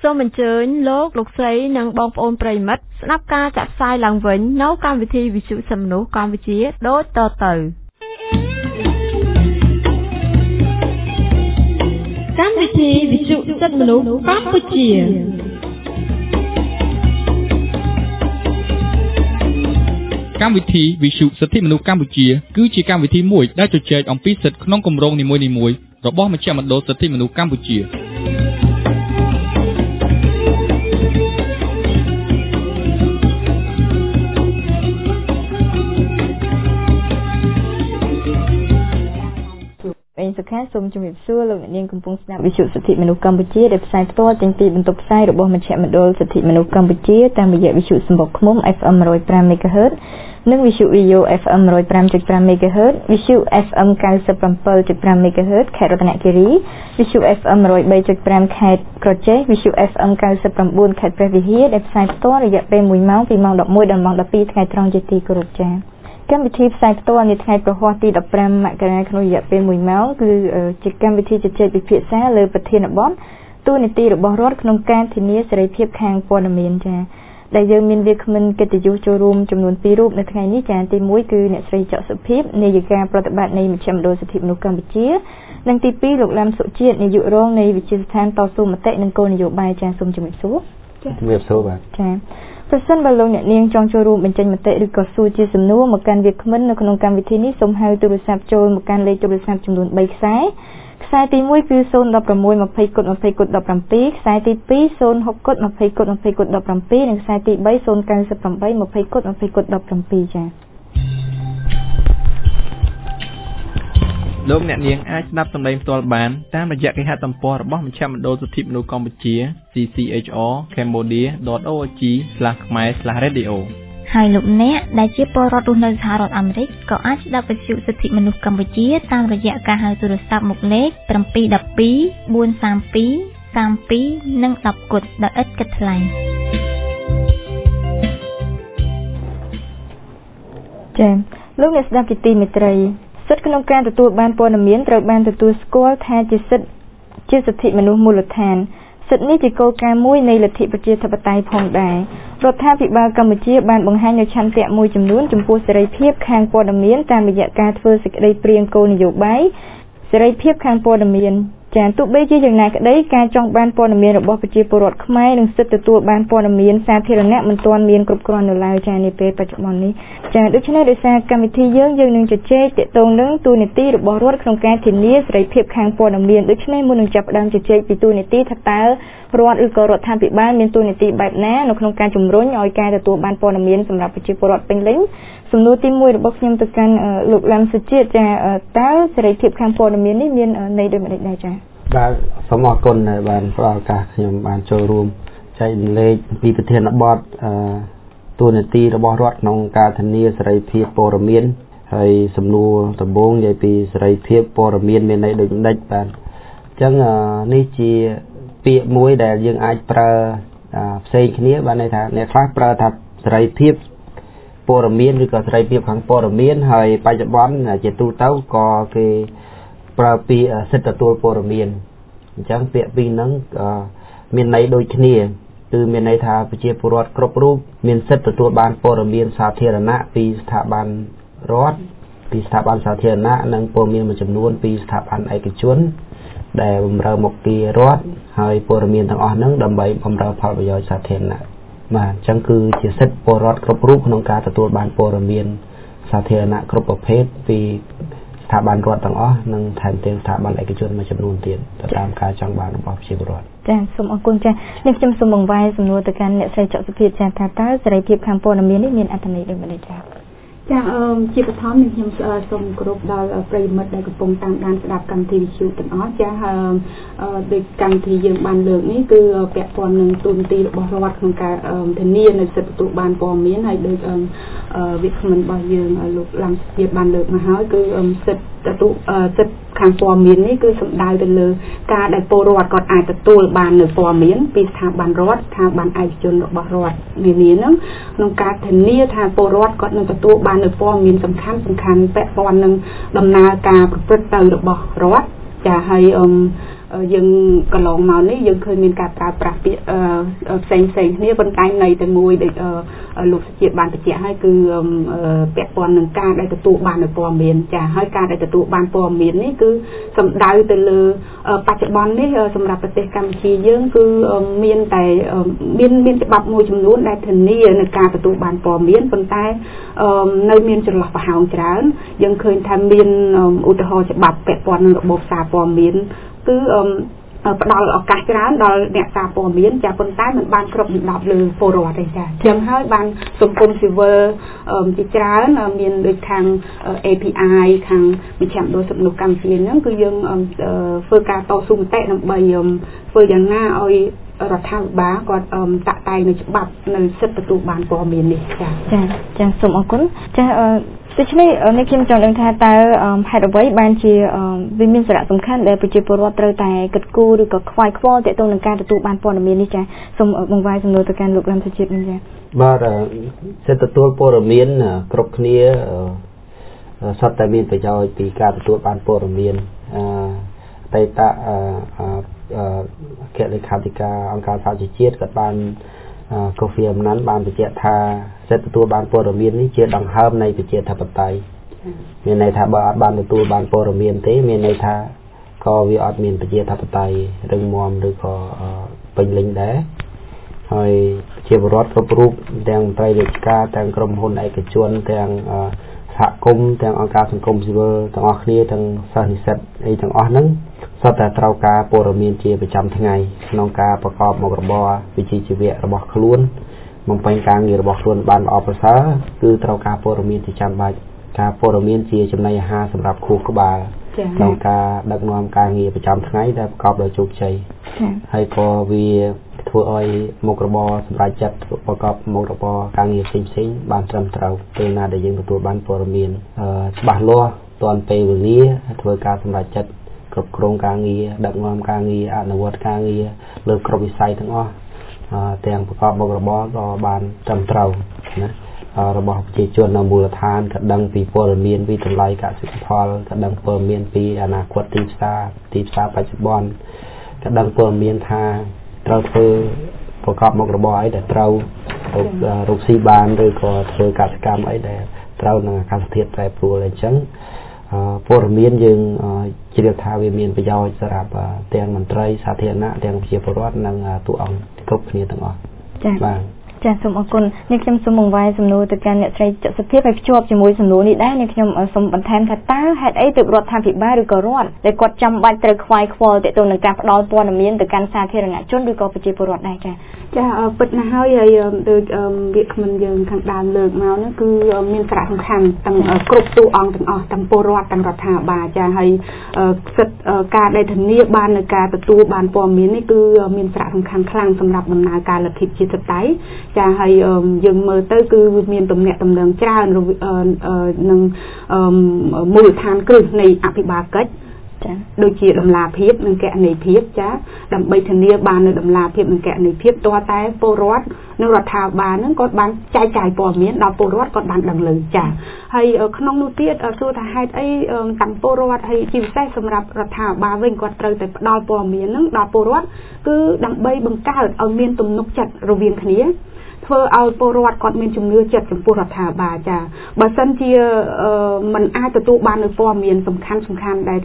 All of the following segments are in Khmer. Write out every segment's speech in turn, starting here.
សូមអញ្ជើញលោកស្រីនិងបងប្អូនប្រិយមិត្តស្ដាប់ការចាក់ផ្សាយឡើងវិញនៅកម្មវិធីវិទ្យុសិទ្ធិមនុស្សកម្ពុជាដូចតទៅកម្មវិធីវិទ្យុសិទ្ធិមនុស្សកម្ពុជាកម្មវិធីវិទ្យុសិទ្ធិមនុស្សកម្ពុជាគឺជាកម្មវិធីមួយដែលជជែកអំពីសិទ្ធិក្នុងគម្រោងនីមួយៗរបស់មជ្ឈមណ្ឌលសិទ្ធិមនុស្សកម្ពុជាសុខាសូមជម្រាបសួរលោកអ្នកនាងកំពុងស្ដាប់វិទ្យុសិទ្ធិមនុស្សកម្ពុជាដែលផ្សាយផ្ទាល់ចេញពីបន្ទប់ផ្សាយរបស់មជ្ឈមណ្ឌលសិទ្ធិមនុស្សកម្ពុជាតាមរយៈវិទ្យុសម្បុកឃ្មុំ FM 105 MHz និងវិទ្យុ VO FM 105.5 MHz វិទ្យុ FM 97.5 MHz ខេត្តរតនគិរីវិទ្យុ FM 103.5 ខេត្តក្រចេះវិទ្យុ FM 99 ខេត្តព្រះវិហារដែលផ្សាយផ្ទាល់រយៈពេល1ម៉ោងពីម៉ោង 11 ដល់ម៉ោង 12 ថ្ងៃត្រង់ជាទីគោរពចា៎កម្មវិធីផ្សាយផ្ទាល់នៅថ្ងៃប្រហ័សទី15មករាក្នុងរយៈពេល1ម៉ោងគឺជាកម្មវិធីជជែកពិភាក្សាលើប្រធានបទទូនីតិរបស់រដ្ឋក្នុងការធានាសេរីភាពខាងព័ត៌មានចា៎ដែលយើងមានវាគ្មិនកិត្តិយសចូលរួមចំនួន2រូបនៅថ្ងៃនេះចា៎ទី1គឺអ្នកស្រីច័កសុភិបនាយិកាប្រតិបត្តិនៃមជ្ឈមណ្ឌលសិទ្ធិមនុស្សកម្ពុជានិងទី2លោកឡាំសុជាតិនាយករងនៃវិទ្យាស្ថានតស៊ូមតិនិងគោលនយោបាយចា៎សូមជម្រាបសួរជំរាបសួរបាទចា៎ប្រសិនបើលោកអ្នកនាងចង់ចូលរួមបញ្ចេញមតិឬក៏សួរជាសំណួរមកកាន់វាគ្មិននៅក្នុងកម្មវិធីនេះសូមហៅទូរស័ព្ទចូលមកកាន់លេខទូរស័ព្ទចំនួន3ខ្សែខ្សែទី1គឺ016 20 20 17ខ្សែទី2 060 20 20 17និងខ្សែទី3 098 20 20 17ចា៎លោកអ្នកនាងអាចស្ដាប់សម្លេងផ្ទាល់បានតាមរយៈគេហទំព័ររបស់មជ្ឈមណ្ឌលសិទ្ធិមនុស្សកម្ពុជា cchr.cambodia.org/khmer/radio ហើយលោកអ្នកដែលជាពលរដ្ឋរស់នៅសហរដ្ឋអាមេរិកក៏អាចស្ដាប់វិទ្យុសិទ្ធិមនុស្សកម្ពុជាតាមរយៈការហៅទូរស័ព្ទមកលេខ712 432 32និង10គត់ដោយឥតគិតថ្លៃចា៎លោកអ្នកស្ដាប់ជាទីមេត្រីសិទ្ធិក្នុងការទទួលបានព័ត៌មានត្រូវបានទទួលស្គាល់ថាជាសិទ្ធិមនុស្សមូលដ្ឋានសិទ្ធិនេះជាគោលការណ៍មួយនៃលទ្ធិប្រជាធិបតេយ្យផងដែររដ្ឋាភិបាលកម្ពុជាបានបង្ហាញនូវឆន្ទៈមួយចំនួនចំពោះសេរីភាពខាងព័ត៌មានតាមរយៈការធ្វើសេចក្តីព្រាងគោលនយោបាយសេរីភាពខាងព័ត៌មានចា៎ទោះបីជាយ៉ាងណាក្តីការចង់បានព័ត៌មានរបស់ប្រជាពលរដ្ឋខ្មែរនិងសិទ្ធិទទួលបានព័ត៌មានសាធារណៈមិនទាន់មានគ្រប់គ្រាន់នៅឡើយចា៎នាពេលបច្ចុប្បន្ននេះចា៎ដូច្នេះដោយសារកម្មវិធីយើងនឹងជជែកទាក់ទងនឹងទូនីតិរបស់រដ្ឋក្នុងការធានាសេរីភាពខាងព័ត៌មានដូច្នេះមុននឹងចាប់ផ្ដើមជជែកពីទូនីតិថាតើរដ្ឋឬក៏រដ្ឋាភិបាលមានទូនីតិបែបណានៅក្នុងការជំរុញឲ្យការទទួលបានព័ត៌មានសម្រាប់ប្រជាពលរដ្ឋពេញលេញសំណួរទី1របស់ខ្ញុំទៅកាន់លោកឡាំសុជាតិចាតើសេរីភាពខាងព័ត៌មាននេះមានន័យដូចម្តេចដែរចាបាទសូមអរគុណដែលបានផ្ដល់ឱកាសខ្ញុំបានចូលរួមចែករំលែកពីប្រធានបទទូនីតិរបស់រដ្ឋក្នុងការធានាសេរីភាពព័ត៌មានហើយសំណួរដំបូងនិយាយពីសេរីភាពព័ត៌មានមានន័យដូចម្តេចបាទអញ្ចឹងនេះជាពាក្យមួយដែលយើងអាចប្រើផ្សេងគ្នាបានន័យថាអ្នកខ្លះប្រើថាសេរីភាពព័ត៌មានឬក៏សេរីភាពខាងព័ត៌មានហើយបច្ចុប្បន្នជាទូទៅក៏គេប្រើពាក្យសិទ្ធិទទួលព័ត៌មានអញ្ចឹងពាក្យពីរហ្នឹងមានន័យដូចគ្នាគឺមានន័យថាប្រជាពលរដ្ឋគ្រប់រូបមានសិទ្ធិទទួលបានព័ត៌មានសាធារណៈពីស្ថាប័នរដ្ឋពីស្ថាប័នសាធារណៈនិងព័ត៌មានមួយចំនួនពីស្ថាប័នឯកជនដែលបម្រើមុខងាររដ្ឋហើយព័ត៌មានទាំងអស់ហ្នឹងដើម្បីបម្រើផលប្រយោជន៍សាធារណៈបាទអញ្ចឹងគឺជាសិទ្ធិពលរដ្ឋគ្រប់រូបក្នុងការទទួលបានព័ត៌មានសាធារណៈគ្រប់ប្រភេទពីស្ថាប័នរដ្ឋទាំងអស់និងថែមទាំងស្ថាប័នឯកជនមួយចំនួនទៀតទៅតាមការចង់បានរបស់ប្រជាពលរដ្ឋចា៎សូមអរគុណចា៎នេះខ្ញុំសូមបង្វែរសំណួរទៅកាន់អ្នកស្រីច័កសុភិបចា៎ថាតើសេរីភាពខាងព័ត៌មាននេះមានអត្ថន័យដូចម្តេចចា៎ចាជាបឋមនេះខ្ញុំសូមគោរពដល់ប្រិយមិត្តដែលកំពុងតាមដានស្ដាប់កម្មវិធីវិទ្យុទាំងអស់ចាដោយកម្មវិធីយើងបានលើកនេះគឺពាក់ព័ន្ធនឹងទូនីតិរបស់រដ្ឋក្នុងការធានានៅសិទ្ធិទទួលបានព័ត៌មានហើយដោយវិក្កាមរបស់យើងលោកឡាំជាតិបានលើកមកហើយគឺសិទ្ធិខាងព័ត៌មាននេះគឺសំដៅទៅលើការដែលពលរដ្ឋគាត់អាចទទួលបាននៅព័ត៌មានពីស្ថាប័នរដ្ឋស្ថាប័នឯកជនរបស់រដ្ឋនានាហ្នឹងក្នុងការធានាថាពលរដ្ឋគាត់នឹងទទួលបាននៅព័ត៌មានសំខាន់ពាក់ព័ន្ធនឹងដំណើរការប្រព្រឹត្តទៅរបស់រដ្ឋចាហើយយើងកន្លងមកនេះយើងឃើញមានការប្រើប្រាស់ពាក្យផ្សេងគ្នាប៉ុន្តែនៃតែមួយដែលលោកសុជាតិបានបញ្ជាក់ឲ្យគឺពាក់ព័ន្ធនឹងការដែលទទួលបាននូវព័ត៌មានចាហើយការដែលទទួលបានព័ត៌មាននេះគឺសំដៅទៅលើបច្ចុប្បន្ននេះសម្រាប់ប្រទេសកម្ពុជាយើងគឺមានតែមានច្បាប់មួយចំនួនដែលធានានៅការទទួលបានព័ត៌មានប៉ុន្តែនៅមានចន្លោះប្រហោងច្រើនយើងឃើញថាមានឧទាហរណ៍ច្បាប់ពាក់ព័ន្ធនឹងរបបសារព័ត៌មានគឺផ្ដល់ឱកាសច្រើនដល់អ្នកសារព័ត៌មានចាប៉ុន្តែมันបានគ្រប់ដណ្ដប់លើពលរដ្ឋទេចាចឹងហើយបានសង្គមស៊ីវិលជាច្រើនមានដូចខាង API ខាងវិទ្យាមណ្ឌលសិទ្ធិមនុស្សកម្ពុជាហ្នឹងគឺយើងធ្វើការតស៊ូមតិដើម្បីធ្វើយ៉ាងណាឲ្យរដ្ឋាភិបាលគាត់តាក់តែងនៅច្បាប់នៅសិទ្ធិទទួលបានព័ត៌មាននេះចាសូមអរគុណចាដូច្នេះនេះខ្ញុំចង់ដឹងថាតើហេតុអ្វីបានជាវាមានសារៈសំខាន់ដែលប្រជាពលរដ្ឋត្រូវតែគិតគូរឬក៏ខ្វាយខ្វល់ទាក់ទងនឹងការទទួលបានព័ត៌មាននេះចាសូមបង្វែរសំណួរទៅកាន់លោករាមសុជាតិវិញចាបាទសិទ្ធិទទួលព័ត៌មានគ្រប់គ្នាសុទ្ធតែមានប្រយោជន៍ពីការទទួលបានព័ត៌មានអតីតអគ្គលេខាធិការអង្គការសហជីវជាតិក៏បានកូហ្វីអាណាន់បានបញ្ជាក់ថាសិទ្ធិទទួលបានព័ត៌មាននេះជាដង្ហើមនៃប្រជាធិបតេយ្យមានន័យថាបើអត់បានទទួលបានព័ត៌មានទេមានន័យថាក៏វាអត់មានប្រជាធិបតេយ្យរឹងមាំឬក៏ពេញលេញដែរហើយជាពលរដ្ឋគ្រប់រូបទាំងមន្ត្រីរាជការទាំងក្រុមហ៊ុនឯកជនទាំងសហគមន៍ទាំងអង្គការសង្គមស៊ីវិលទាំងអស់គ្នាទាំងសិស្សនិស្សិតអីទាំងអស់ហ្នឹងសុទ្ធតែត្រូវការព័ត៌មានជាប្រចាំថ្ងៃក្នុងការប្រកបមុខរបរវិជ្ជាជីវៈរបស់ខ្លួនបំពេញការងាររបស់ខ្លួនបានល្អប្រសើរគឺត្រូវការព័ត៌មានជាចាំបាច់ការព័ត៌មានជាចំណីអាហារសម្រាប់ខួរក្បាលក្នុងការដឹកនាំការងារប្រចាំថ្ងៃដែលប្រកបដោយជោគជ័យហើយក៏វាធ្វើឲ្យមុខរបរសម្រាប់ចាត់ប្រកបមុខរបរការងារផ្សេងៗបានត្រឹមត្រូវពេលណាដែលយើងទទួលបានព័ត៌មានច្បាស់លាស់ទាន់ពេលវេលាធ្វើការសម្រេចចិត្តគ្រប់គ្រងការងារដឹកនាំការងារអនុវត្តការងារលើគ្រប់វិស័យទាំងអស់ទាំងប្រកបមុខរបរក៏បានត្រឹមត្រូវណារបស់ប្រជាជននៅមូលដ្ឋានក៏ដឹងពីព័ត៌មានពីតម្លៃកសិផលក៏ដឹងព័ត៌មានពីអនាគតទីផ្សារបច្ចុប្បន្នក៏ដឹងព័ត៌មានថាត្រូវធ្វើប្រកបមុខរបរអីដែលត្រូវរកស៊ីបានឬក៏ធ្វើកសិកម្មអីដែលត្រូវនឹងអាកាសធាតុប្រែប្រួលអីចឹងព័ត៌មានយើងជ្រាបថាវាមានប្រយោជន៍សម្រាប់ទាំងមន្ត្រីសាធារណៈទាំងប្រជាពលរដ្ឋនិងតួអង្គគ្រប់គ្នាទាំងអស់បាទចាសូមអរគុណនេះខ្ញុំសូមបង្វែរសំណួរទៅកាន់អ្នកស្រីចសុភាឲ្យភ្ជាប់ជាមួយសំណួរនេះដែរនេះខ្ញុំសូមបន្ថែមថាតើហេតុអីទើបរដ្ឋាភិបាលឬក៏រដ្ឋដែលគាត់ចាំបាច់ត្រូវខ្វាយខ្វល់ទាក់ទងនឹងការផ្ដល់ព័ត៌មានទៅកាន់សាធារណជនឬក៏ប្រជាពលរដ្ឋដែរចាពិតណាស់ហើយដូចវាគ្មិនយើងខាងដើមលើកមកនោះគឺមានសារៈសំខាន់ទាំងគ្រប់តួអង្គទាំងអស់ទាំងពលរដ្ឋទាំងរដ្ឋាភិបាលចាហើយសិទ្ធិការដែលធានាបាននៅការទទួលបានព័ត៌មាននេះគឺមានសារៈសំខាន់ខ្លាំងសម្រាប់ដំណើរការលទ្ធិប្រជាធិបតេយ្យចាហើយយើងមើលទៅគឺមានទំនាក់ទំនងច្រើននឹងមូលដ្ឋានគ្រឹះនៃអភិបាលកិច្ចដូចជាដំណាភាពនិងកណន័យភាពចាដើម្បីធានាបាននៅដំណាភាពនិងកណន័យភាពតើតែពលរដ្ឋនិងរដ្ឋាភិបាលនឹងគាត់បានចែកចាយព័ត៌មានដល់ពលរដ្ឋគាត់បានដឹងឮចាហើយក្នុងនោះទៀតសួរថាហេតុអីទាំងពលរដ្ឋហើយជាពិសេសសម្រាប់រដ្ឋាភិបាលវិញគាត់ត្រូវតែផ្ដល់ព័ត៌មាននឹងដល់ពលរដ្ឋគឺដើម្បីបង្កើតឲ្យមានទំនុកចិត្តរវាងគ្នាធ្វើឲ្យពលរដ្ឋគាត់មានជំនឿចិត្តចំពោះរដ្ឋាភិបាលចាបើសិនជាมันអាចទទួលបាននូវព័ត៌មានសំខាន់ដែល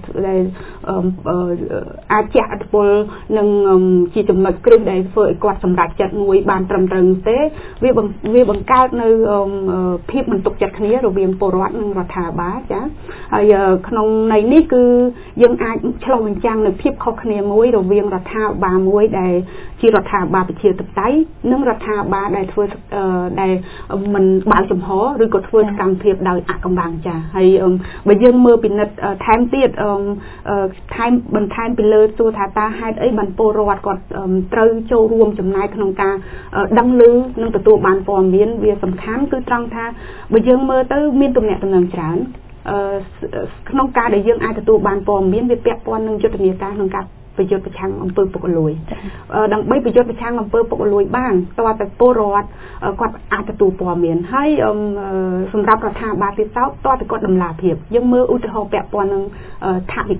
អាចជះឥទ្ធិពលនឹងជាចំណុចគ្រឹះដែលធ្វើឲ្យគាត់សម្រេចចិត្តមួយបានត្រឹមត្រូវទេវាបង្កើតនៅភាពមិនទុកចិត្តគ្នារវាងពលរដ្ឋនិងរដ្ឋាភិបាលចាហើយក្នុងន័យនេះគឺយើងអាចឆ្លុះបញ្ចាំងនៅភាពខុសគ្នាមួយរវាងរដ្ឋាភិបាលមួយដែលជារដ្ឋាភិបាលប្រជាធិបតេយ្យនិងរដ្ឋាភិបាលដែលធ្វើដែលមិនបើកចំហឬក៏ធ្វើសកម្មភាពដោយអកំបាំងចាហើយបើយើងមើលពិនិត្យថែមទៀតបន្ថែមពីលើសួរថាតើហេតុអីបានពលរដ្ឋគាត់ត្រូវចូលរួមចំណាយក្នុងការដឹងឮនិងទទួលបានព័ត៌មានវាសំខាន់គឺត្រង់ថាបើយើងមើលទៅមានទំនាក់ទំនងច្រើនក្នុងការដែលយើងអាចទទួលបានព័ត៌មានវាពាក់ព័ន្ធនឹងយុទ្ធនាការក្នុងការប្រយុទ្ធប្រឆាំងអំពើពុករលួយដើម្បីប្រយុទ្ធប្រឆាំងអំពើពុករលួយបានតើតែពលរដ្ឋគាត់អាចទទួលព័ត៌មានហើយសម្រាប់រដ្ឋាភិបាលទៀតសោតតើគាត់ដំណាភាពយើងមើលឧទាហរណ៍ពាក់ព័ន្ធនឹងថវិកា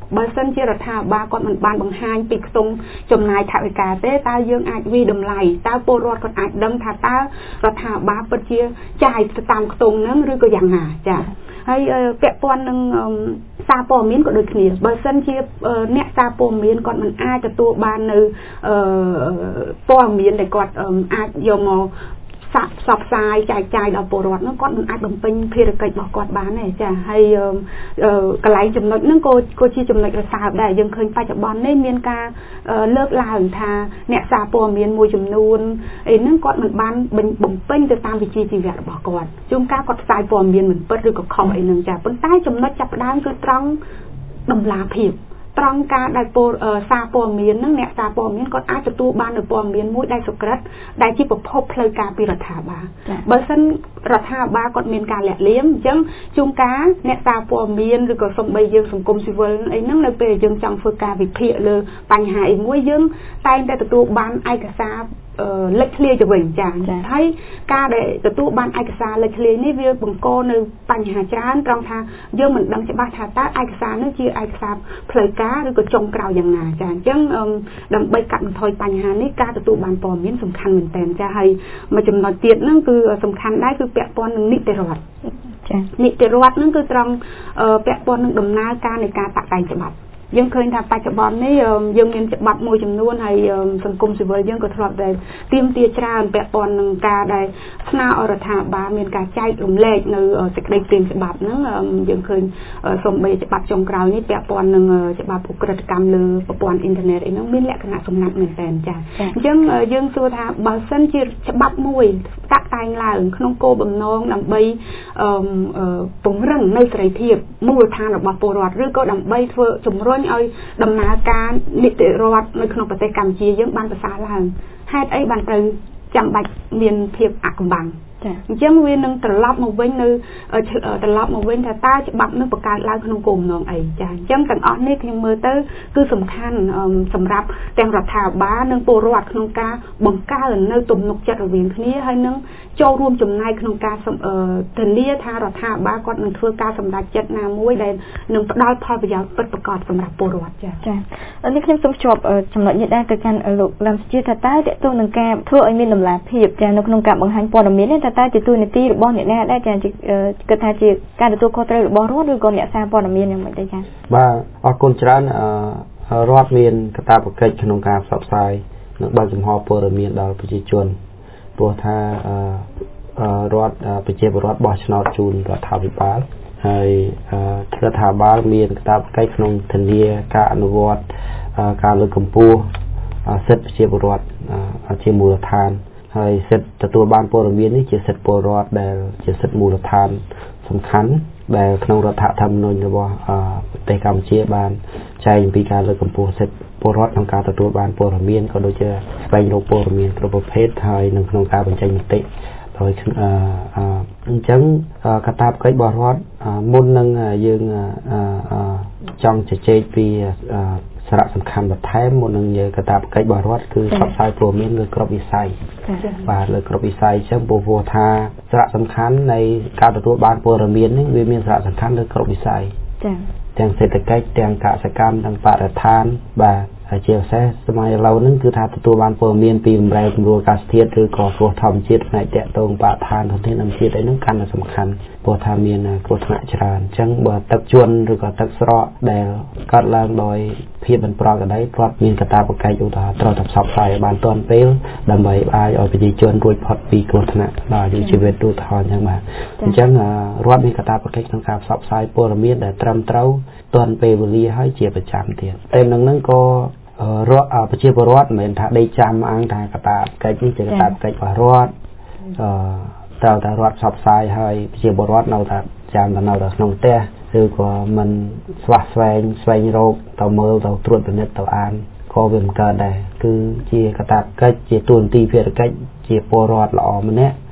បើសិនជារដ្ឋាភិបាលគាត់មិនបានបង្ហាញពីខ្ទង់ចំណាយថវិកាទេតើយើងអាចវិតម្លៃតើពលរដ្ឋគាត់អាចដឹងថាតើរដ្ឋាភិបាលពិតជាចាយទៅតាមខ្ទង់ហ្នឹងឬក៏យ៉ាងណាចាហើយពាក់ព័ន្ធនឹងសារព័ត៌មានក៏ដូចគ្នាបើសិនជាអ្នកសារព័ត៌មានគាត់មិនអាចទទួលបាននៅព័ត៌មានដែលគាត់អាចយកមកផ្សព្វផ្សាយចែកចាយដល់ពលរដ្ឋនោះគាត់មិនអាចបំពេញភារកិច្ចរបស់គាត់បានទេចាហើយកន្លែងចំណុចហ្នឹងក៏ជាចំណុចរសើបដែរយើងឃើញបច្ចុប្បន្ននេះមានការលើកឡើងថាអ្នកសារព័ត៌មានមួយចំនួនអីហ្នឹងគាត់មិនបានបំពេញទៅតាមវិជ្ជាជីវៈរបស់គាត់ជួនកាលគាត់ផ្សាយព័ត៌មានមិនពិតឬក៏ខុសអីហ្នឹងចាប៉ុន្តែចំណុចចាប់ផ្ដើមគឺត្រង់តម្លាភាពត្រង់ការដែលសារព័ត៌មានហ្នឹងអ្នកសារព័ត៌មានគាត់អាចទទួលបាននូវព័ត៌មានមួយដែលសុក្រិតដែលជាប្រភពផ្លូវការពីរដ្ឋាភិបាលបើសិនរដ្ឋាភិបាលគាត់មានការលាក់លៀមអញ្ចឹងជួនកាលអ្នកសារព័ត៌មានឬក៏សូម្បីយើងសង្គមស៊ីវិលអីហ្នឹងនៅពេលយើងចង់ធ្វើការវិភាគលើបញ្ហាអីមួយយើងតែងតែទទួលបានឯកសារលេចធ្លាយទៅវិញចាហើយការដែលទទួលបានឯកសារលេចធ្លាយនេះវាបង្កនៅបញ្ហាច្រើនត្រង់ថាយើងមិនដឹងច្បាស់ថាតើឯកសារនោះជាឯកសារផ្លូវការឬក៏ចុងក្រោយយ៉ាងណាចាអញ្ចឹងដើម្បីកាត់បន្ថយបញ្ហានេះការទទួលបានព័ត៌មានសំខាន់មែនទែនចាហើយមួយចំណុចទៀតហ្នឹងគឺសំខាន់ដែរគឺពាក់ព័ន្ធនឹងនីតិរដ្ឋចានីតិរដ្ឋហ្នឹងគឺត្រង់ពាក់ព័ន្ធនឹងដំណើរការនៃការតាក់តែងច្បាប់យើងឃើញថាបច្ចុប្បន្ននេះយើងមានច្បាប់មួយចំនួនហើយសង្គមស៊ីវិលយើងក៏ធ្លាប់តែទាមទារច្រើនពាក់ព័ន្ធនឹងការដែលស្នើឲ្យរដ្ឋាភិបាលមានការចែករំលែកនៅសេចក្តីព្រាងច្បាប់ហ្នឹងយើងឃើញសូម្បីច្បាប់ចុងក្រោយនេះពាក់ព័ន្ធនឹងច្បាប់ឧក្រិដ្ឋកម្មលើប្រព័ន្ធអ៊ីនធឺណិតអីហ្នឹងមានលក្ខណៈសម្ងាត់មែនទែនចាអញ្ចឹងយើងសួរថាបើសិនជាច្បាប់មួយតាក់តែងឡើងក្នុងគោលបំណងដើម្បីពង្រឹងនៅសេរីភាពមូលដ្ឋានរបស់ពលរដ្ឋឬក៏ដើម្បីធ្វើជំរុញឲ្យដំណើរការនីតិរដ្ឋនៅក្នុងប្រទេសកម្ពុជាយើងបានប្រសើរឡើងហេតុអីបានត្រូវចាំបាច់មានភាពអាក់កំបាំងអញ្ចឹងវានឹងត្រឡប់មកវិញនៅត្រឡប់មកវិញថាតើច្បាប់នឹងបង្កើតឡើងក្នុងគោលបំណងអីចាអញ្ចឹងទាំងអស់នេះខ្ញុំមើលទៅគឺសំខាន់សម្រាប់ទាំងរដ្ឋាភិបាលនិងពលរដ្ឋក្នុងការបង្កើននៅទំនុកចិត្តរវាងគ្នាហើយនឹងចូលរួមចំណែកក្នុងការធានាថារដ្ឋាភិបាលគាត់នឹងធ្វើការសម្រេចចិត្តណាមួយដែលនឹងផ្ដល់ផលប្រយោជន៍ពិតប្រាកដសម្រាប់ពលរដ្ឋចានេះខ្ញុំសូមភ្ជាប់ចំណុចនេះដែរទៅកាន់លោកលំជាថាតើតើតើនឹងការធ្វើឲ្យមានតម្លាភាពចានៅក្នុងការបង្ហាញព័ត៌មាននេះតើជាទូនាទីរបស់អ្នកណាដែរចាគិតថាជាការទទួលខុសត្រូវរបស់រដ្ឋឬក៏អ្នកសារព័ត៌មានយ៉ាងម៉េចដែរចាបាទអរគុណច្រើនរដ្ឋមានកាតព្វកិច្ចក្នុងការផ្សព្វផ្សាយនិងបើកចំហព័ត៌មានដល់ប្រជាជនព្រោះថារដ្ឋប្រជាពលរដ្ឋបោះឆ្នោតជូនរដ្ឋាភិបាលហើយរដ្ឋាភិបាលមានកាតព្វកិច្ចក្នុងធានាការអនុវត្តការលើកកម្ពស់សិទ្ធិប្រជាពលរដ្ឋជាមូលដ្ឋានហើយសិទ្ធិទទួលបានព័ត៌មាននេះជាសិទ្ធិពលរដ្ឋដែលជាសិទ្ធិមូលដ្ឋានសំខាន់ដែលក្នុងរដ្ឋធម្មនុញ្ញរបស់ប្រទេសកម្ពុជាបានចែងអំពីការលើកកម្ពស់សិទ្ធិពលរដ្ឋក្នុងការទទួលបានព័ត៌មានក៏ដូចជាស្វែងរកព័ត៌មានគ្រប់ប្រភេទហើយនឹងក្នុងការបញ្ចេញមតិដោយអញ្ចឹងកាតព្វកិច្ចរបស់រដ្ឋមុននឹងយើងចង់ជជែកពីសារៈសំខាន់បន្ថែមមុននឹងយើងកាតព្វកិច្ចរបស់រដ្ឋគឺផ្សព្វផ្សាយព័ត៌មានលើគ្រប់វិស័យបាទលើគ្រប់វិស័យអញ្ចឹងព្រោះថាសារៈសំខាន់នៃការទទួលបានព័ត៌មាននេះវាមានសារៈសំខាន់លើគ្រប់វិស័យទាំងសេដ្ឋកិច្ចទាំងកសិកម្មទាំងបរិស្ថានបាទហើយជាពិសេសសម័យឥឡូវហ្នឹងគឺថាទទួលបានព័ត៌មានពីបម្រែបម្រួលអាកាសធាតុឬក៏គ្រោះធម្មជាតិផ្នែកតាក់ទងបរិស្ថានធនធានធម្មជាតិអីហ្នឹងកាន់តែសំខាន់ព្រោះថាមានគ្រោះថ្នាក់ច្រើនអញ្ចឹងបើទឹកជន់ឬក៏ទឹកស្រកដែលកើតឡើងដោយភាពមិនប្រក្រតីគាត់មានកាតព្វកិច្ចឧទាហរណ៍ត្រូវតែផ្សព្វផ្សាយឲ្យបានទាន់ពេលដើម្បីអាចឲ្យប្រជាជនរួចផុតពីគ្រោះថ្នាក់ដល់អាយុជីវិតឧទាហរណ៍អញ្ចឹងបាទអញ្ចឹងរដ្ឋមានកាតព្វកិច្ចក្នុងការផ្សព្វផ្សាយព័ត៌មានដែលត្រឹមត្រូវទាន់ពេលវេលាហើយជាប្រចាំទៀតតែនឹងហ្នឹងក៏ប្រជាពលរដ្ឋមិនមែនថាដេកចាំអង្គថាកាតព្វកិច្ចនេះជាកាតព្វកិច្ចរបស់រដ្ឋត្រូវតែរដ្ឋផ្សព្វផ្សាយហើយប្រជាពលរដ្ឋនៅតែចាំនៅតែក្នុងផ្ទះឬក៏មិនស្វែងរកទៅមើលទៅត្រួតពិនិត្យទៅអានក៏វាមិនកើតដែរគឺជាកាតព្វកិច្ចជាទូនាទីភារកិច្ចជាពលរដ្ឋល្អម្នាក់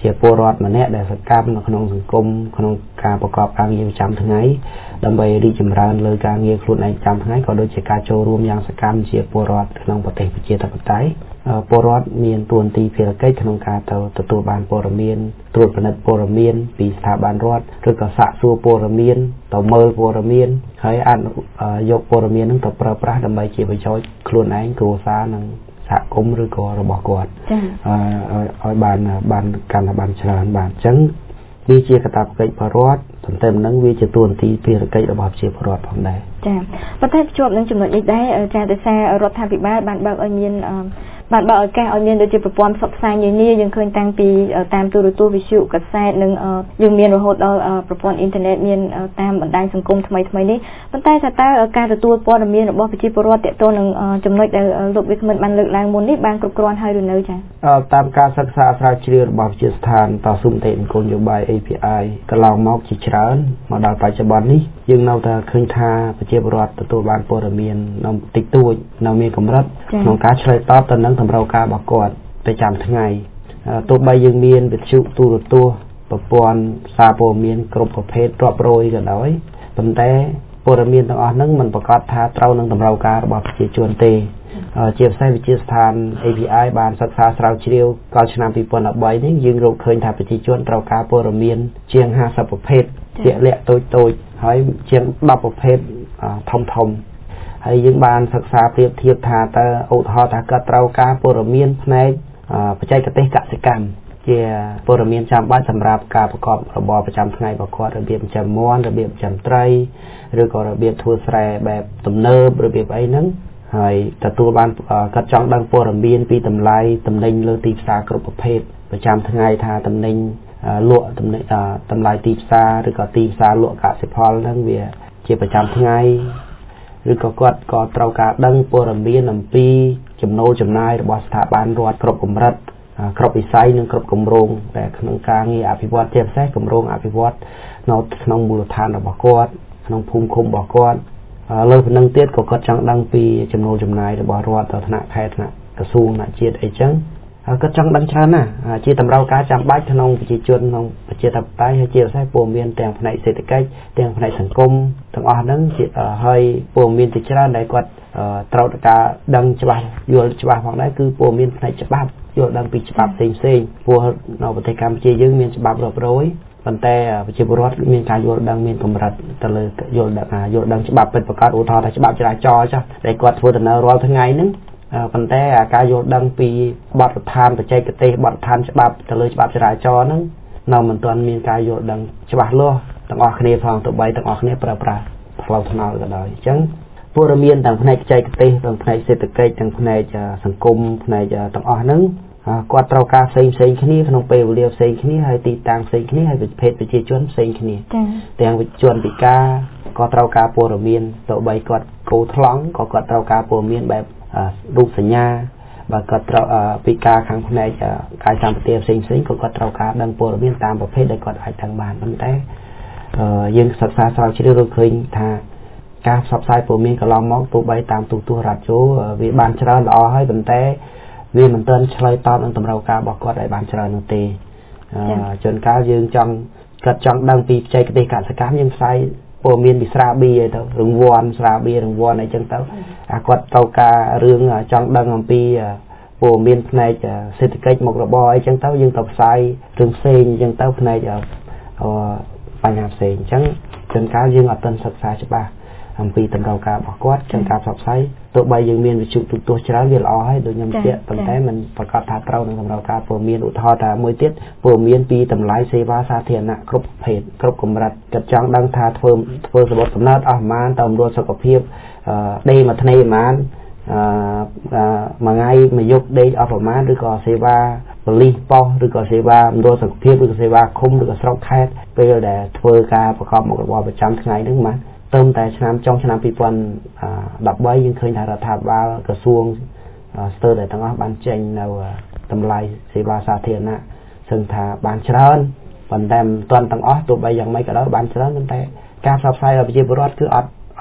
ជាពលរដ្ឋម្នាក់ដែលសកម្មនៅក្នុងសង្គមក្នុងការប្រកបការងារប្រចាំថ្ងៃដើម្បីរីកចម្រើនលើការងារខ្លួនឯងប្រចាំថ្ងៃក៏ដូចជាការចូលរួមយ៉ាងសកម្មជាពលរដ្ឋក្នុងប្រទេសប្រជាធិបតេយ្យពលរដ្ឋមានតួនាទីភារកិច្ចក្នុងការទទួលបានព័ត៌មានត្រួតពិនិត្យព័ត៌មានពីស្ថាប័នរដ្ឋឬក៏សាកសួរព័ត៌មានទៅមើលព័ត៌មានហើយយកព័ត៌មាននឹងទៅប្រើប្រាស់ដើម្បីជាប្រយោជន៍ខ្លួនឯងគ្រួសារនិងសហគមន៍ឬក៏របស់គាត់ឲ្យបានកាន់តែបានច្រើនបាទអញ្ចឹងវាជាកាតព្វកិច្ចពលរដ្ឋទន្ទឹមនឹងវាជាតួនាទីភារកិច្ចរបស់ប្រជាពលរដ្ឋផងដែរចា៎ប៉ុន្តែភ្ជាប់នឹងចំណុចនេះដែរចា៎ដោយសាររដ្ឋាភិបាលបានបើកឲ្យមានបានបើកឱកាសឲ្យមានដូចជាប្រព័ន្ធផ្សព្វផ្សាយនានាយើងឃើញតាំងពីតាមទូរទស្សន៍វិទ្យុកាសែតនិងយើងមានរហូតដល់ប្រព័ន្ធអ៊ីនធឺណិតមានតាមបណ្ដាញសង្គមថ្មីនេះប៉ុន្តែតើការទទួលព័ត៌មានរបស់ប្រជាពលរដ្ឋទាក់ទងនឹងចំណុចដែលលោកវិក្កាមិនបានលើកឡើងមុននេះបានគ្រប់គ្រាន់ហើយឬនៅចា៎តាមការសិក្សាស្រាវជ្រាវរបស់វិទ្យាស្ថានតស៊ូមតិនគោលនយោបាយ API កន្លងមកជាច្រើនមកដល់បច្ចុប្បន្ននេះយើងនៅតែឃើញថាប្រជាពលរដ្ឋទទួលបានព័ត៌មាននៅតិចតួចនៅមានកម្រិតក្នុងការឆ្លើយតបទៅនឹងតម្រូវការរបស់គាត់ប្រចាំថ្ងៃទោះបីយើងមានវិទ្យុទូរទស្សន៍ប្រព័ន្ធសារព័ត៌មានគ្រប់ប្រភេទរាប់រយក៏ដោយប៉ុន្តែព័ត៌មានទាំងអស់ហ្នឹងមិនប្រកាសថាត្រូវនឹងតម្រូវការរបស់ប្រជាជនទេជាពិសេសវិទ្យាស្ថាន API បានសិក្សាស្រាវជ្រាវកាលឆ្នាំ2013នេះយើងរកឃើញថាប្រជាជនត្រូវការព័ត៌មានជាង50ប្រភេទជាក់លាក់តូចហើយជាង10ប្រភេទធំហើយយើងបានសិក្សាប្រៀបធៀបថាតើឧទាហរណ៍ថាគាត់ត្រូវការព័ត៌មានផ្នែកបច្ចេកទេសកសិកម្មជាព័ត៌មានចាំបាច់សម្រាប់ការប្រកបរបរប្រចាំថ្ងៃរបស់គាត់របៀបចិញ្ចឹមមាន់របៀបចិញ្ចឹមត្រីឬក៏របៀបធ្វើស្រែបែបទំនើបរបៀបអីហ្នឹងហើយទទួលបានគាត់ចង់ដឹងព័ត៌មានពីតម្លៃទំនិញលើទីផ្សារគ្រប់ប្រភេទប្រចាំថ្ងៃថាទំនិញលក់តម្លៃទីផ្សារឬក៏ទីផ្សារលក់កសិផលហ្នឹងវាជាប្រចាំថ្ងៃឬក៏គាត់ក៏ត្រូវការដឹងព័ត៌មានអំពីចំណូលចំណាយរបស់ស្ថាប័នរដ្ឋគ្រប់កម្រិតគ្រប់វិស័យនិងគ្រប់គម្រោងដែលក្នុងការងារអភិវឌ្ឍជាពិសេសគម្រោងអភិវឌ្ឍនៅក្នុងមូលដ្ឋានរបស់គាត់ក្នុងភូមិឃុំរបស់គាត់លើពីនឹងទៀតក៏គាត់ចង់ដឹងពីចំណូលចំណាយរបស់រដ្ឋទៅថ្នាក់ខេត្តថ្នាក់ក្រសួងថ្នាក់ជាតិអីចឹងគាត់ចង់ដឹងច្រើនណាស់ជាតម្រូវការចាំបាច់ក្នុងប្រជាជនក្នុងប្រជាធិបតេយ្យហើយជាពិសេសព័ត៌មានទាំងផ្នែកសេដ្ឋកិច្ចទាំងផ្នែកសង្គមទាំងអស់ហ្នឹងហើយព័ត៌មានជាច្រើនដែលគាត់ត្រូវការដឹងច្បាស់យល់ច្បាស់ផងដែរគឺព័ត៌មានផ្នែកច្បាប់យល់ដឹងពីច្បាប់ផ្សេងព្រោះនៅប្រទេសកម្ពុជាយើងមានច្បាប់រាប់រយប៉ុន្តែប្រជាពលរដ្ឋមានការយល់ដឹងមានកម្រិតទៅលើយល់ដឹងច្បាប់ពិតប្រាកដឧទាហរណ៍ថាច្បាប់ចរាចរណ៍ចាស់ដែលគាត់ធ្វើដំណើររាល់ថ្ងៃហ្នឹងប៉ុន្តែការយល់ដឹងពីបទដ្ឋានបច្ចេកទេសបទដ្ឋានច្បាប់ទៅលើច្បាប់ចរាចរណ៍ហ្នឹងនៅមិនទាន់មានការយល់ដឹងច្បាស់លាស់ទាំងអស់គ្នាផងទោះបីទាំងអស់គ្នាប្រើប្រាស់ផ្លូវថ្នល់ក៏ដោយអញ្ចឹងព័ត៌មានទាំងផ្នែកបច្ចេកទេសទាំងផ្នែកសេដ្ឋកិច្ចទាំងផ្នែកសង្គមផ្នែកទាំងអស់ហ្នឹងគាត់ត្រូវការផ្សេងគ្នាក្នុងពេលវេលាផ្សេងគ្នាហើយទីតាំងផ្សេងគ្នាហើយប្រភេទប្រជាជនផ្សេងគ្នាទាំងជនពិការក៏ត្រូវការព័ត៌មានទៅបីគាត់គោថ្លង់ក៏គាត់ត្រូវការព័ត៌មានបែបរូបសញ្ញាបើគាត់ត្រូវពិការខាងផ្នែកកាយសម្បទាផ្សេងក៏គាត់ត្រូវការដឹងព័ត៌មានតាមប្រភេទដែលគាត់អាចដឹងបានប៉ុន្តែយើងសិក្សាស្រាវជ្រាវរកឃើញថាការផ្សព្វផ្សាយព័ត៌មានកន្លងមកទោះបីតាមទូរទស្សន៍រ៉ាឌីយ៉ូវាបានច្រើនល្អហើយប៉ុន្តែវាមិនទាន់ឆ្លើយតបនឹងតម្រូវការរបស់គាត់ឲ្យបានច្រើននោះទេជួនកាលយើងគាត់ចង់ដឹងពីបច្ចេកទេសកសិកម្មយើងផ្សាយព័ត៌មានពីស្រាបៀរទៅរង្វាន់ស្រាបៀររង្វាន់អីចឹងទៅគាត់ត្រូវការរឿងចង់ដឹងអំពីព័ត៌មានផ្នែកសេដ្ឋកិច្ចមុខរបរអីចឹងទៅយើងទៅផ្សាយរឿងផ្សេងអញ្ចឹងទៅផ្នែកបញ្ហាផ្សេងអញ្ចឹងជួនកាលយើងអត់ទាន់សិក្សាច្បាស់អំពីតម្រូវការរបស់គាត់ចឹងការផ្សព្វផ្សាយទោះបីយើងមានវិទ្យុទូរទស្សន៍ច្រើនវាល្អហើយដូចខ្ញុំជឿប៉ុន្តែมันប្រកាសថាត្រូវនឹងតម្រូវការព័ត៌មានឧទាហរណ៍ថាមួយទៀតព័ត៌មានពីតម្លៃសេវាសាធារណៈគ្រប់ប្រភេទគ្រប់កម្រិតគាត់ចង់ដឹងថាធ្វើសម្បត្តិកំណត់អស់ប្រមាណទៅរំលត់សុខភាពដេកមួយថ្ងៃប្រមាណមួយថ្ងៃមួយយប់ដេកអស់ប្រមាណឬក៏សេវាប៉ូលីសប៉ុស្តិ៍ឬក៏សេវារំលត់សុខភាពឬក៏សេវាឃុំឬក៏ស្រុកខេត្តពេលដែលធ្វើការប្រកបមុខរបរប្រចាំថ្ងៃហ្នឹងមកទៅតែចុងឆ្នាំ2013យើងឃើញថារដ្ឋាភិបាលក្រសួងស្ទើរតែទាំងអស់បានចេញនៅតម្លៃសេវាសាធារណៈซึ่งថាបានច្រើនប៉ុន្តែមិនទាន់ទាំងអស់ទោះបីយ៉ាងម៉េចក៏ដោយបានច្រើនប៉ុន្តែការផ្សព្វផ្សាយរបស់ប្រជាពលរដ្ឋគឺអត់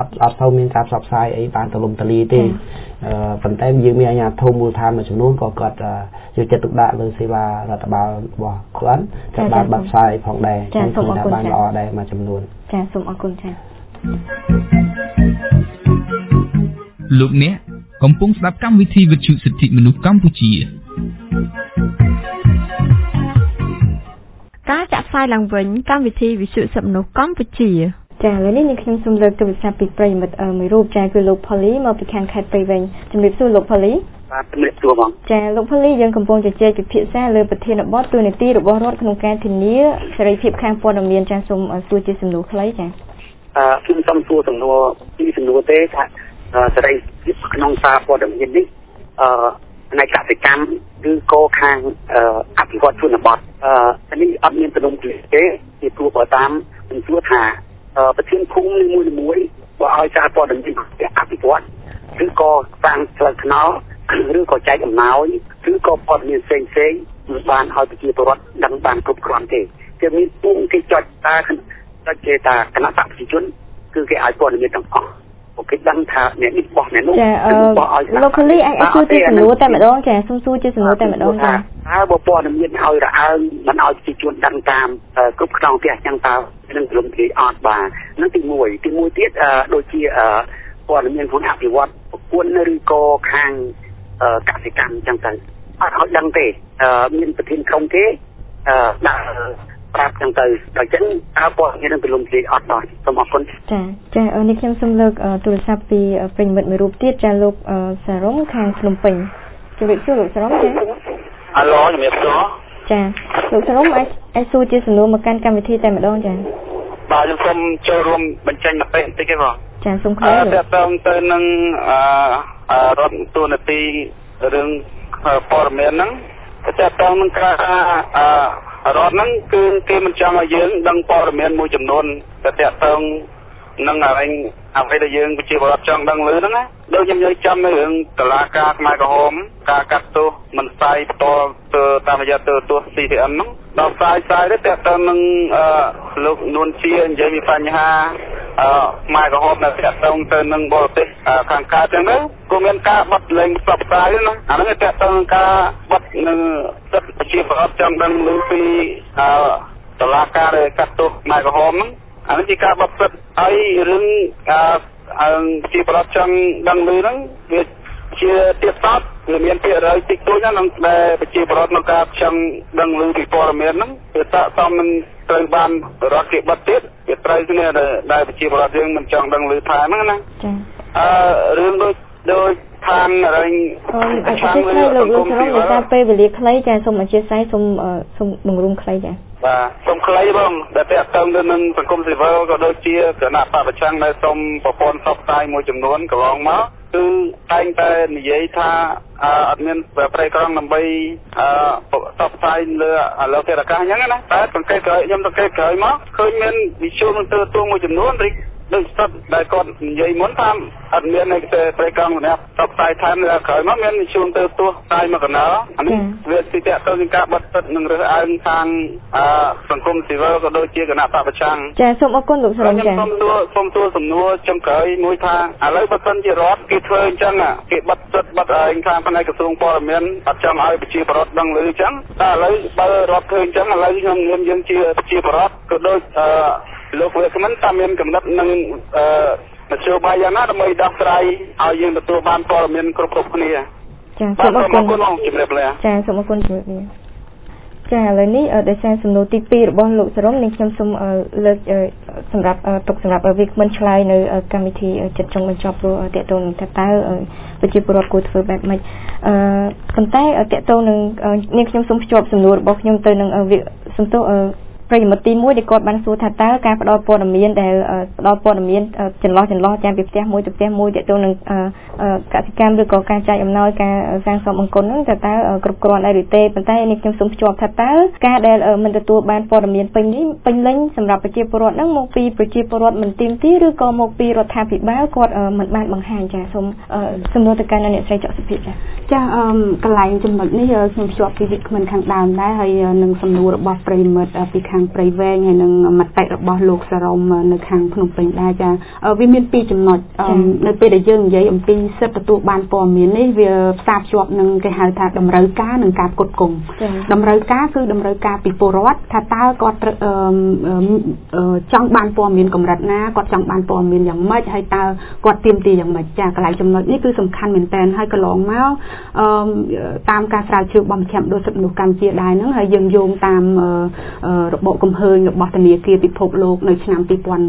អត់សូវមានការផ្សព្វផ្សាយអីបានទូលំទូលាយទេប៉ុន្តែយើងមានអាជ្ញាធរមូលដ្ឋានមួយចំនួនក៏គាត់យកចិត្តទុកដាក់លើសេវារដ្ឋបាលរបស់គាត់ក៏បានផ្សព្វផ្សាយផងដែរចឹងគឺថាបានល្អដែរមួយចំនួនចាសូមអរគុណចាលោកអ្នកកំពុងស្ដាប់កម្មវិធីវិទ្យុសិទ្ធិមនុស្សកម្ពុជាការចាក់ផ្សាយឡើងវិញកម្មវិធីវិទ្យុសិទ្ធិមនុស្សកម្ពុជាចាឥឡូវនេះខ្ញុំសូមលើកទូរស័ព្ទពីប្រិយមិត្តមួយរូបចាគឺលោក Polly មកពីខាងខេត្តព្រៃវែងជំរាបសួរលោក Polly បាទជំរាបសួរបងចាលោក Polly យើងកំពុងជជែកពិភាក្សាលើប្រធានបទទូនាទីរបស់រដ្ឋក្នុងការធានាសេរីភាពខាងព័ត៌មានចាសូមសួរជាសំណួរខ្លីចាខ្ញុំសូមសួរសំណួរពីសំណួរទេថាសេរីភាពក្នុងសារព័ត៌មាននេះផ្នែកកសិកម្មឬក៏ខាងអភិវឌ្ឍជនបទនេះអត់មានទំនុកទេពីព្រោះបើតាមខ្ញុំសួរថាប្រធានភូមិមួយបើឲ្យសារព័ត៌មានអភិវឌ្ឍឬក៏សាងផ្លូវថ្នល់ឬក៏ចែកអំណោយឬក៏ព័ត៌មានផ្សេងមិនបានឲ្យប្រជាពលរដ្ឋដឹងបានគ្រប់គ្រាន់ទេគឺមានពុំគេចុចគេថាគណៈបព្វជិជនគឺគេឲ្យព័ត៌មានទាំងអស់គេដឹងថាអ្នកនេះបោះអ្នកនោះបោះឲ្យលោក Polly អាចសួរជាសំណួរតែម្ដងចាសូមសួរជាសំណួរតែម្ដងចាបើព័ត៌មានឲ្យរអើងមិនឲ្យប្រជាជនដឹងតាមគ្រប់ខ្នងផ្ទះចឹងតើនឹងរំលាយអត់បាទនឹងទី1ទៀតដូចជាព័ត៌មានក្នុងអភិវឌ្ឍប្រព័ន្ធឬក៏ខាងកសិកម្មចឹងទៅអត់ឲ្យដឹងទេមានប្រធានក្រុមគេដាក់ប្រាប់ចឹងទៅដល់ចឹងតើព័ត៌មាននឹងរំលាយអត់ដល់សូមអរគុណចានេះខ្ញុំសូមលើកទូរស័ព្ទពីប្រិយមិត្តមួយរូបទៀតចាលោកសារ៉ុងខាងភ្នំពេញជំរាបសួរលោកសារ៉ុងចាអាឡូជំរាបសួរចាលោកសារ៉ុងអាចសួរជាសំណួរមកកាន់កម្មវិធីតែម្ដងចាបាទខ្ញុំសូមចូលរួមបញ្ចេញមតិបន្តិចទេបងចាសូមខ្លីតើតើទៅនឹងរដ្ឋទូនាទីរឿងព័ត៌មានហ្នឹងតើតើនឹងការរដ្ឋហ្នឹងគឺគេមិនចង់ឲ្យយើងដឹងព័ត៌មានមួយចំនួនតែតើតើនឹងអ្វីដែលយើងប្រជាពលរដ្ឋចង់ដឹងលឺហ្នឹងណាដូចខ្ញុំនិយាយចាំនៅរឿងតឡាការខ្មែរក្រហមការកាត់ទោសមិនផ្សាយបន្តទៅតាមរយៈទូរទស្សន៍ CTN ហ្នឹងដល់ផ្សាយទៅតើតើនឹងលោកនួនជានិយាយពីបញ្ហាខ្មែរក្រហមនៅតើតើទៅនឹងបរទេសខាងកើតចឹងទៅក៏មានការបត់លែងផ្សព្វផ្សាយណាអាហ្នឹងតើតើនឹងការបត់នៅសិទ្ធិប្រជាពលរដ្ឋចង់ដឹងលឺពីតឡាការដែលកាត់ទោសខ្មែរក្រហមហ្នឹងអានេះជាការបត់សិទ្ធិឲ្យរឿងប្រជាពលរដ្ឋចង់ដឹងលឺហ្នឹងវាជាទៀតសោតវាមានភាគរយតិចតួចណាស់ដែលប្រជាពលរដ្ឋនៅការចង់ដឹងលឺពីព័ត៌មានហ្នឹងវាតតំនឹងត្រូវបានរដ្ឋគេបិទទៀតវាត្រូវគ្នាដែលប្រជាពលរដ្ឋយើងមិនចង់ដឹងលឺថាហ្នឹងណាចារឿងដូចខាងរែងខាងលើលោកសារ៉ុងដោយសារពេលវេលាខ្លីចាសូមអធិស្ឋានសូមបង្រួមខ្លីចាបាទសូមខ្លីបងដែលតើតើទៅនឹងសង្គមស៊ីវិលក៏ដូចជាគណៈបព្វជិជនដែលសូមប្រព័ន្ធផ្សព្វផ្សាយមួយចំនួនកន្លងមកគឺតែងតែនិយាយថាអត់មានប្រេក្រង់ដើម្បីផ្សព្វផ្សាយលើគេរកាសអញ្ចឹងណាតែសង្កេតក្រោយខ្ញុំសង្កេតក្រោយមកឃើញមានវិទ្យុនឹងទៅទួមួយចំនួនដូចស្ទប់ដែលគាត់និយាយមុនថាអត់មានតែប្រេក្រង់ម្នាក់ផ្សព្វផ្សាយថែមនៅក្រោយមកមានវិទ្យុទៅទួផ្សាយមកកណ្ដាលអានេះវាទីតទៅនឹងការបិទសិទ្ធិនឹងរើសអើងខាងសង្គមស៊ីវិលក៏ដូចជាគណៈបព្វជិជនចាសូមអរគុណលោកសារ៉ុងចាសូមសួរសំណួរចំក្រោយមួយថាឥឡូវបើសិនជារដ្ឋគេធ្វើអញ្ចឹងគេបិទសិទ្ធិបិទឯងខាងផ្នែកក្រសួងព័ត៌មានអត់ចង់ឲ្យប្រជាពលរដ្ឋដឹងឮអញ្ចឹងតែឥឡូវបើរដ្ឋធ្វើអញ្ចឹងឥឡូវខ្ញុំយើងជាប្រជាពលរដ្ឋក៏ដូចលោកវាគ្មិនតាមមានកំណត់នឹងនយោបាយយ៉ាងណាដើម្បីដោះស្រាយឲ្យយើងទទួលបានព័ត៌មានគ្រប់គ្នាចាសូមអរគុណជំរាបលាចាសូមអរគុណជំរាបលាចាឥឡូវនេះដោយសារសំណួរទី2របស់លោកសារ៉ុងនេះខ្ញុំសូមលើកសម្រាប់ទុកសម្រាប់វាគ្មិនឆ្លើយនៅកម្មវិធីចិត្តចុងបញ្ចប់ព្រោះតេតងនឹងតើប្រជាពលរដ្ឋគួរធ្វើបែបម៉េចប៉ុន្តែតេតងនឹងនេះខ្ញុំសូមភ្ជាប់សំណួររបស់ខ្ញុំទៅនឹងសំទោសប្រិយមិត្តទី1ដែលគាត់បានសួរថាតើការផ្ដល់ព័ត៌មានដែលផ្ដល់ព័ត៌មានចន្លោះចាំពីផ្ទះមួយទៅផ្ទះមួយទាក់ទងនឹងកសិកម្មឬក៏ការចែកអំណោយការសាងសង់បង្គន់ហ្នឹងតើគ្រប់គ្រាន់ដែរឬទេប៉ុន្តែនេះខ្ញុំសូមភ្ជាប់ថាតើការដែលមិនទទួលបានព័ត៌មានពេញលេញសម្រាប់ប្រជាពលរដ្ឋហ្នឹងមកពីប្រជាពលរដ្ឋមិនទាមទារឬក៏មកពីរដ្ឋាភិបាលគាត់មិនបានបង្ហាញចាសូមសំណួរទៅកាន់អ្នកស្រីចក្ខសុភិចាកន្លែងចំណុចនេះខ្ញុំភ្ជាប់ពីវិក្កាមខាងដើមដែរហើយនឹងសំណួររបស់ប្រិយមិត្តពីខាងងព្រៃវែងហើយនឹងមតិរបស់លោកសរមនៅខាងភ្នំពេញដែរចាវាមានពីរចំណុចនៅពេលដែលយើងនិយាយអំពីសិទ្ធិទទួលបានព័ត៌មាននេះវាផ្សារភ្ជាប់នឹងគេហៅថាតម្រូវការនិងការផ្គត់ផ្គង់តម្រូវការគឺតម្រូវការពីពលរដ្ឋថាតើគាត់ចង់បានព័ត៌មានកម្រិតណាគាត់ចង់បានព័ត៌មានយ៉ាងម៉េចហើយតើគាត់ទាមទារយ៉ាងម៉េចចាកន្លែងចំណុចនេះគឺសំខាន់មែនទែនហើយកន្លងមកតាមការស្រាវជ្រាវរបស់មជ្ឈមណ្ឌលសិទ្ធិមនុស្សកម្ពុជាដែរហ្នឹងហើយយើងយោងតាមរបបកំហើញរបស់ធនាគារពិភពលោកនៅឆ្នាំ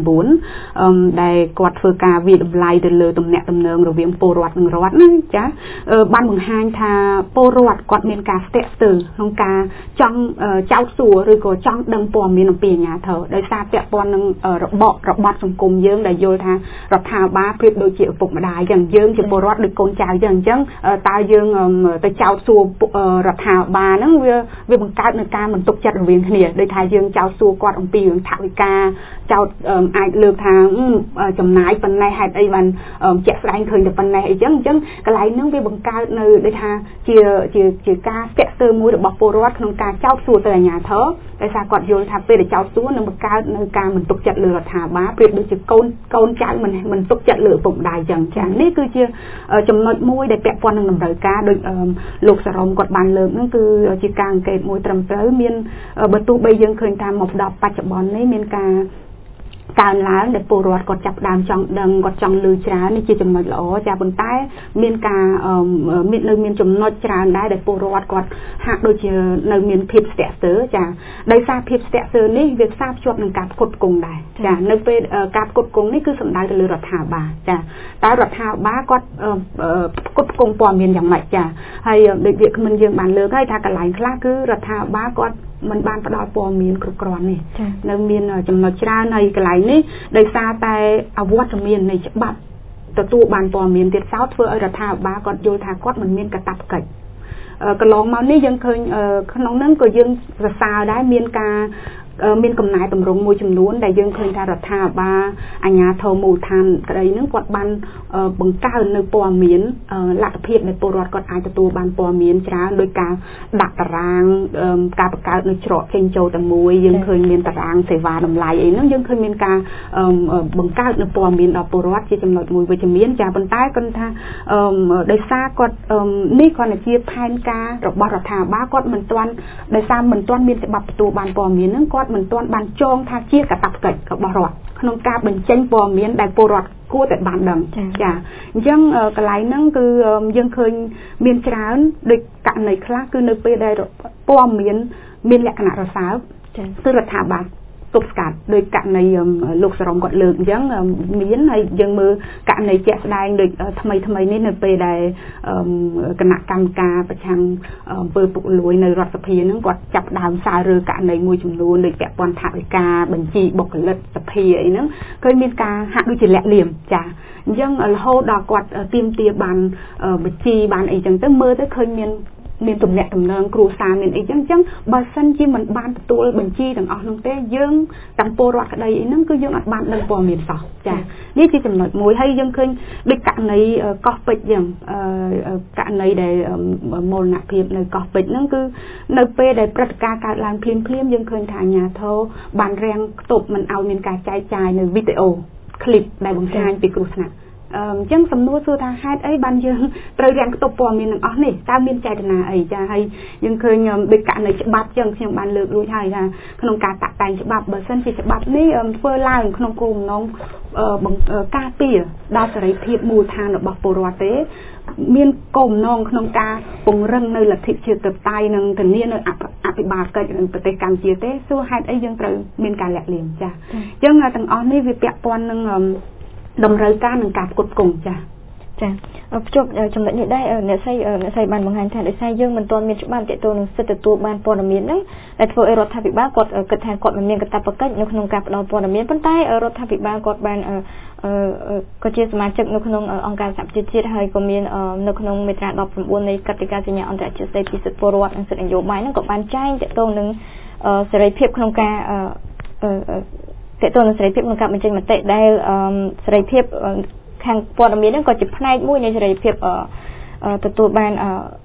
2009ដែលគាត់ធ្វើការវិតម្លៃទៅលើទំនាក់ទំនងរវាងពលរដ្ឋនិងរដ្ឋហ្នឹងចាបានបង្ហាញថាពលរដ្ឋគាត់មានការស្ទាក់ស្ទើរក្នុងការចង់ចោទសួរឬក៏ចង់ដឹងព័ត៌មានអំពីអាជ្ញាធរដោយសារពាក់ព័ន្ធនឹងរបបសង្គមយើងដែលយល់ថារដ្ឋាភិបាលប្រៀបដូចជាឪពុកម្ដាយអញ្ចឹងយើងជាពលរដ្ឋដូចកូនចៅអញ្ចឹងតើយើងទៅចោទសួររដ្ឋាភិបាលហ្នឹងវាបង្កើតនៅការមិនទុកចិត្តរវាងគ្នាដោយថាយើងចោទសួរគាត់អំពីរឿងថវិកាចោទអាចលើកថាចំណាយប៉ុណ្ណេះហេតុអីបានជាក់ស្ដែងឃើញតែប៉ុណ្ណេះអីចឹងកន្លែងហ្នឹងវាបង្កើតនៅដូចថាជាការស្ទាក់ស្ទើរមួយរបស់ពលរដ្ឋក្នុងការចោទសួរទៅអាជ្ញាធរដោយសារគាត់យល់ថាពេលដែលចោទសួរនឹងបង្កើតនៅការមិនទុកចិត្តលើរដ្ឋាភិបាលប្រៀបដូចជាកូនចៅមិនទុកចិត្តលើឪពុកម្ដាយចឹងចានេះគឺជាចំណុចមួយដែលពាក់ព័ន្ធនឹងតម្រូវការដោយលោកសរមគាត់បានលើកហ្នឹងគឺជាការអង្កេតមួយត្រឹមត្រូវមានបើទោះបីយើងឃើញតាមមកដល់បច្ចុប្បន្ននេះមានការកើនឡើងដែលពលរដ្ឋគាត់ចាប់ដើមចង់ដឹងគាត់ចង់ឮច្រើននេះជាចំណុចល្អចាប៉ុន្តែមានការមានចំណុចច្រើនដែរដែលពលរដ្ឋគាត់ហាក់ដូចជានៅមានភាពស្ទាក់ស្ទើរចាដោយសារភាពស្ទាក់ស្ទើរនេះវាផ្សារភ្ជាប់នឹងការផ្គត់ផ្គង់ដែរចានៅពេលការផ្គត់ផ្គង់នេះគឺសំដៅទៅលើរដ្ឋាភិបាលចាតើរដ្ឋាភិបាលគាត់ផ្គត់ផ្គង់ព័ត៌មានយ៉ាងម៉េចចាហើយដូចវាគ្មិនយើងបានលើកហើយថាកន្លែងខ្លះគឺរដ្ឋាភិបាលគាត់មិនបានផ្ដល់ព័ត៌មានគ្រប់គ្រាន់នេះនៅមានចំណុចច្រើនហើយកន្លែងនេះដោយសារតែអវត្តមាននៃច្បាប់ទទួលបានព័ត៌មានទៀតសោតធ្វើឲ្យរដ្ឋាភិបាលគាត់យល់ថាគាត់មិនមានកាតព្វកិច្ចកន្លងមកនេះយើងឃើញក្នុងហ្នឹងក៏យើងសរសើរដែរមានកំណែតម្រង់មួយចំនួនដែលយើងឃើញថារដ្ឋាភិបាលអាជ្ញាធរមូលដ្ឋានក្តីហ្នឹងគាត់បានបង្កើននៅព័ត៌មានលទ្ធភាពដែលពលរដ្ឋគាត់អាចទទួលបានព័ត៌មានច្រើនដោយការដាក់តារាងការបង្កើតនៅច្រកចេញចូលតែមួយយើងឃើញមានតារាងសេវាតម្លៃអីហ្នឹងយើងឃើញមានការបង្កើតនៅព័ត៌មានដល់ពលរដ្ឋជាចំណុចមួយវិជ្ជមានចាប៉ុន្តែគាត់ថាដោយសារគាត់នេះគ្រាន់តែជាផែនការរបស់រដ្ឋាភិបាលគាត់មិនទាន់ដោយសារមិនទាន់មានច្បាប់ទទួលបានព័ត៌មានហ្នឹងគាត់មិនទាន់បានចងថាជាកាតព្វកិច្ចរបស់រដ្ឋក្នុងការបញ្ចេញព័ត៌មានដែលពលរដ្ឋគួរតែបានដឹងចាអញ្ចឹងកន្លែងហ្នឹងគឺយើងឃើញមានច្រើនដូចករណីខ្លះគឺនៅពេលដែលព័ត៌មានលក្ខណៈរសើបគឺរដ្ឋាភិបាលទប់ស្កាត់ដោយករណីលោកសរមគាត់លើកអញ្ចឹងមានហើយយើងមើលករណីជាក់ស្ដែងដូចថ្មីនេះនៅពេលដែលគណៈកម្មការប្រឆាំងអំពើពុករលួយនៅរដ្ឋសភាហ្នឹងគាត់ចាប់ដើមសាររើករណីមួយចំនួនដូចពាក់ព័ន្ធថវិកាបញ្ជីបុគ្គលិកសភាអីហ្នឹងឃើញមានការហាក់ដូចជាលាក់លៀមចាអញ្ចឹងរហូតដល់គាត់ទាមទារបានបញ្ជីបានអីចឹងទៅមើលទៅឃើញមានទំនាក់ទំនងគ្រួសារមានអីចឹងបើសិនជាមិនបានទទួលបញ្ជីទាំងអស់នោះទេយើងទាំងពលរដ្ឋក្តីអីហ្នឹងគឺយើងអត់បានដឹងព័ត៌មានសោះចានេះជាចំណុចមួយហើយយើងឃើញដូចករណីកោះពេជ្រចឹងករណីដែលមរណភាពនៅកោះពេជ្រហ្នឹងគឺនៅពេលដែលព្រឹត្តិការណ៍កើតឡើងភ្លាមយើងឃើញថាអាជ្ញាធរបានរាំងខ្ទប់មិនឲ្យមានការចែកចាយនៅវីដេអូឃ្លីបដែលបង្ហាញពីគ្រោះថ្នាក់អញ្ចឹងសំណួរសួរថាហេតុអីបានយើងត្រូវរាំងខ្ទប់ព័ត៌មានទាំងអស់នេះតើមានចេតនាអីចាហើយយើងឃើញដូចករណីច្បាប់ចឹងខ្ញុំបានលើករួចហើយថាក្នុងការតាក់តែងច្បាប់បើសិនជាច្បាប់នេះធ្វើឡើងក្នុងគោលបំណងការពារដល់សេរីភាពមូលដ្ឋានរបស់ពលរដ្ឋទេមានគោលបំណងក្នុងការពង្រឹងនៅលទ្ធិជាតិបតៃនិងធានានៅអភិបាលកិច្ចនៅប្រទេសកម្ពុជាទេសួរហេតុអីយើងត្រូវមានការលាក់លៀមចាអញ្ចឹងទាំងអស់នេះវាពាក់ព័ន្ធនឹងតម្រូវការនឹងការផ្គត់ផ្គង់ចាភ្ជាប់ចំណុចនេះដែរអ្នកស្រីបានបង្ហាញថាដោយសារយើងមិនទាន់មានច្បាប់ទាក់ទងនឹងសិទ្ធិទទួលបានព័ត៌មានហ្នឹងដែលធ្វើឲ្យរដ្ឋាភិបាលគាត់គិតថាគាត់មិនមានកាតព្វកិច្ចនៅក្នុងការផ្ដល់ព័ត៌មានប៉ុន្តែរដ្ឋាភិបាលគាត់បានក៏ជាសមាជិកនៅក្នុងអង្គការសហប្រជាជាតិហើយក៏មាននៅក្នុងមាត្រា19នៃកតិកាសញ្ញាអន្តរជាតិស្តីពីសិទ្ធិពលរដ្ឋនិងសិទ្ធិនយោបាយហ្នឹងក៏បានចែងទាក់ទងនឹងសេរីភាពក្នុងការទាក់ទងនឹងសេរីភាពក្នុងការបញ្ចេញមតិដែលសេរីភាពខាងព័ត៌មានហ្នឹងក៏ជាផ្នែកមួយនៃសេរីភាពទទួលបាន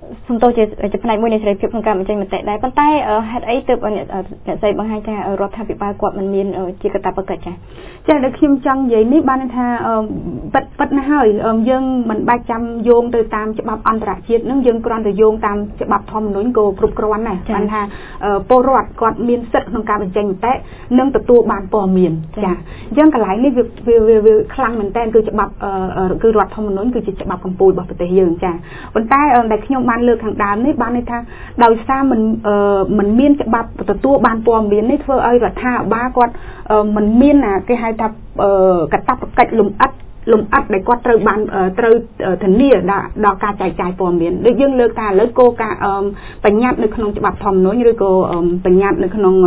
សំទោសជាផ្នែកមួយនៃសេរីភាពក្នុងការបញ្ចេញមតិដែរប៉ុន្តែហេតុអីទើបអ្នកស្រីបង្ហាញថារដ្ឋាភិបាលគាត់មិនមានជាកាតព្វកិច្ចចា៎ដែលខ្ញុំចង់និយាយនេះបានថាពិតណាស់ហើយយើងមិនបាច់ចាំយោងទៅតាមច្បាប់អន្តរជាតិនឹងយើងគ្រាន់តែយោងតាមច្បាប់ធម្មនុញ្ញក៏គ្រប់គ្រាន់ដែរបានថាពលរដ្ឋគាត់មានសិទ្ធិក្នុងការបញ្ចេញមតិនិងទទួលបានព័ត៌មានចា៎អញ្ចឹងកន្លែងនេះវាខ្លាំងមែនតើគឺច្បាប់គឺរដ្ឋធម្មនុញ្ញគឺជាច្បាប់កម្ពុជារបស់ប្រទេសយើងចា៎ប៉ុន្តែដែលខ្ញុំបានលើកខាងដើមនេះបានន័យថាដោយសារមិនមានច្បាប់ទទួលបានព័ត៌មាននេះធ្វើឲ្យរដ្ឋាភិបាលគាត់មិនមានគេហៅថាកាតព្វកិច្ចលំអិតដែលគាត់ត្រូវធានាដល់ការចែកចាយព័ត៌មានដូចយើងលើកថាឥឡូវគោលការណ៍បញ្ញត្តិនៅក្នុងច្បាប់ធម្មនុញ្ញឬក៏បញ្ញត្តិនៅក្នុង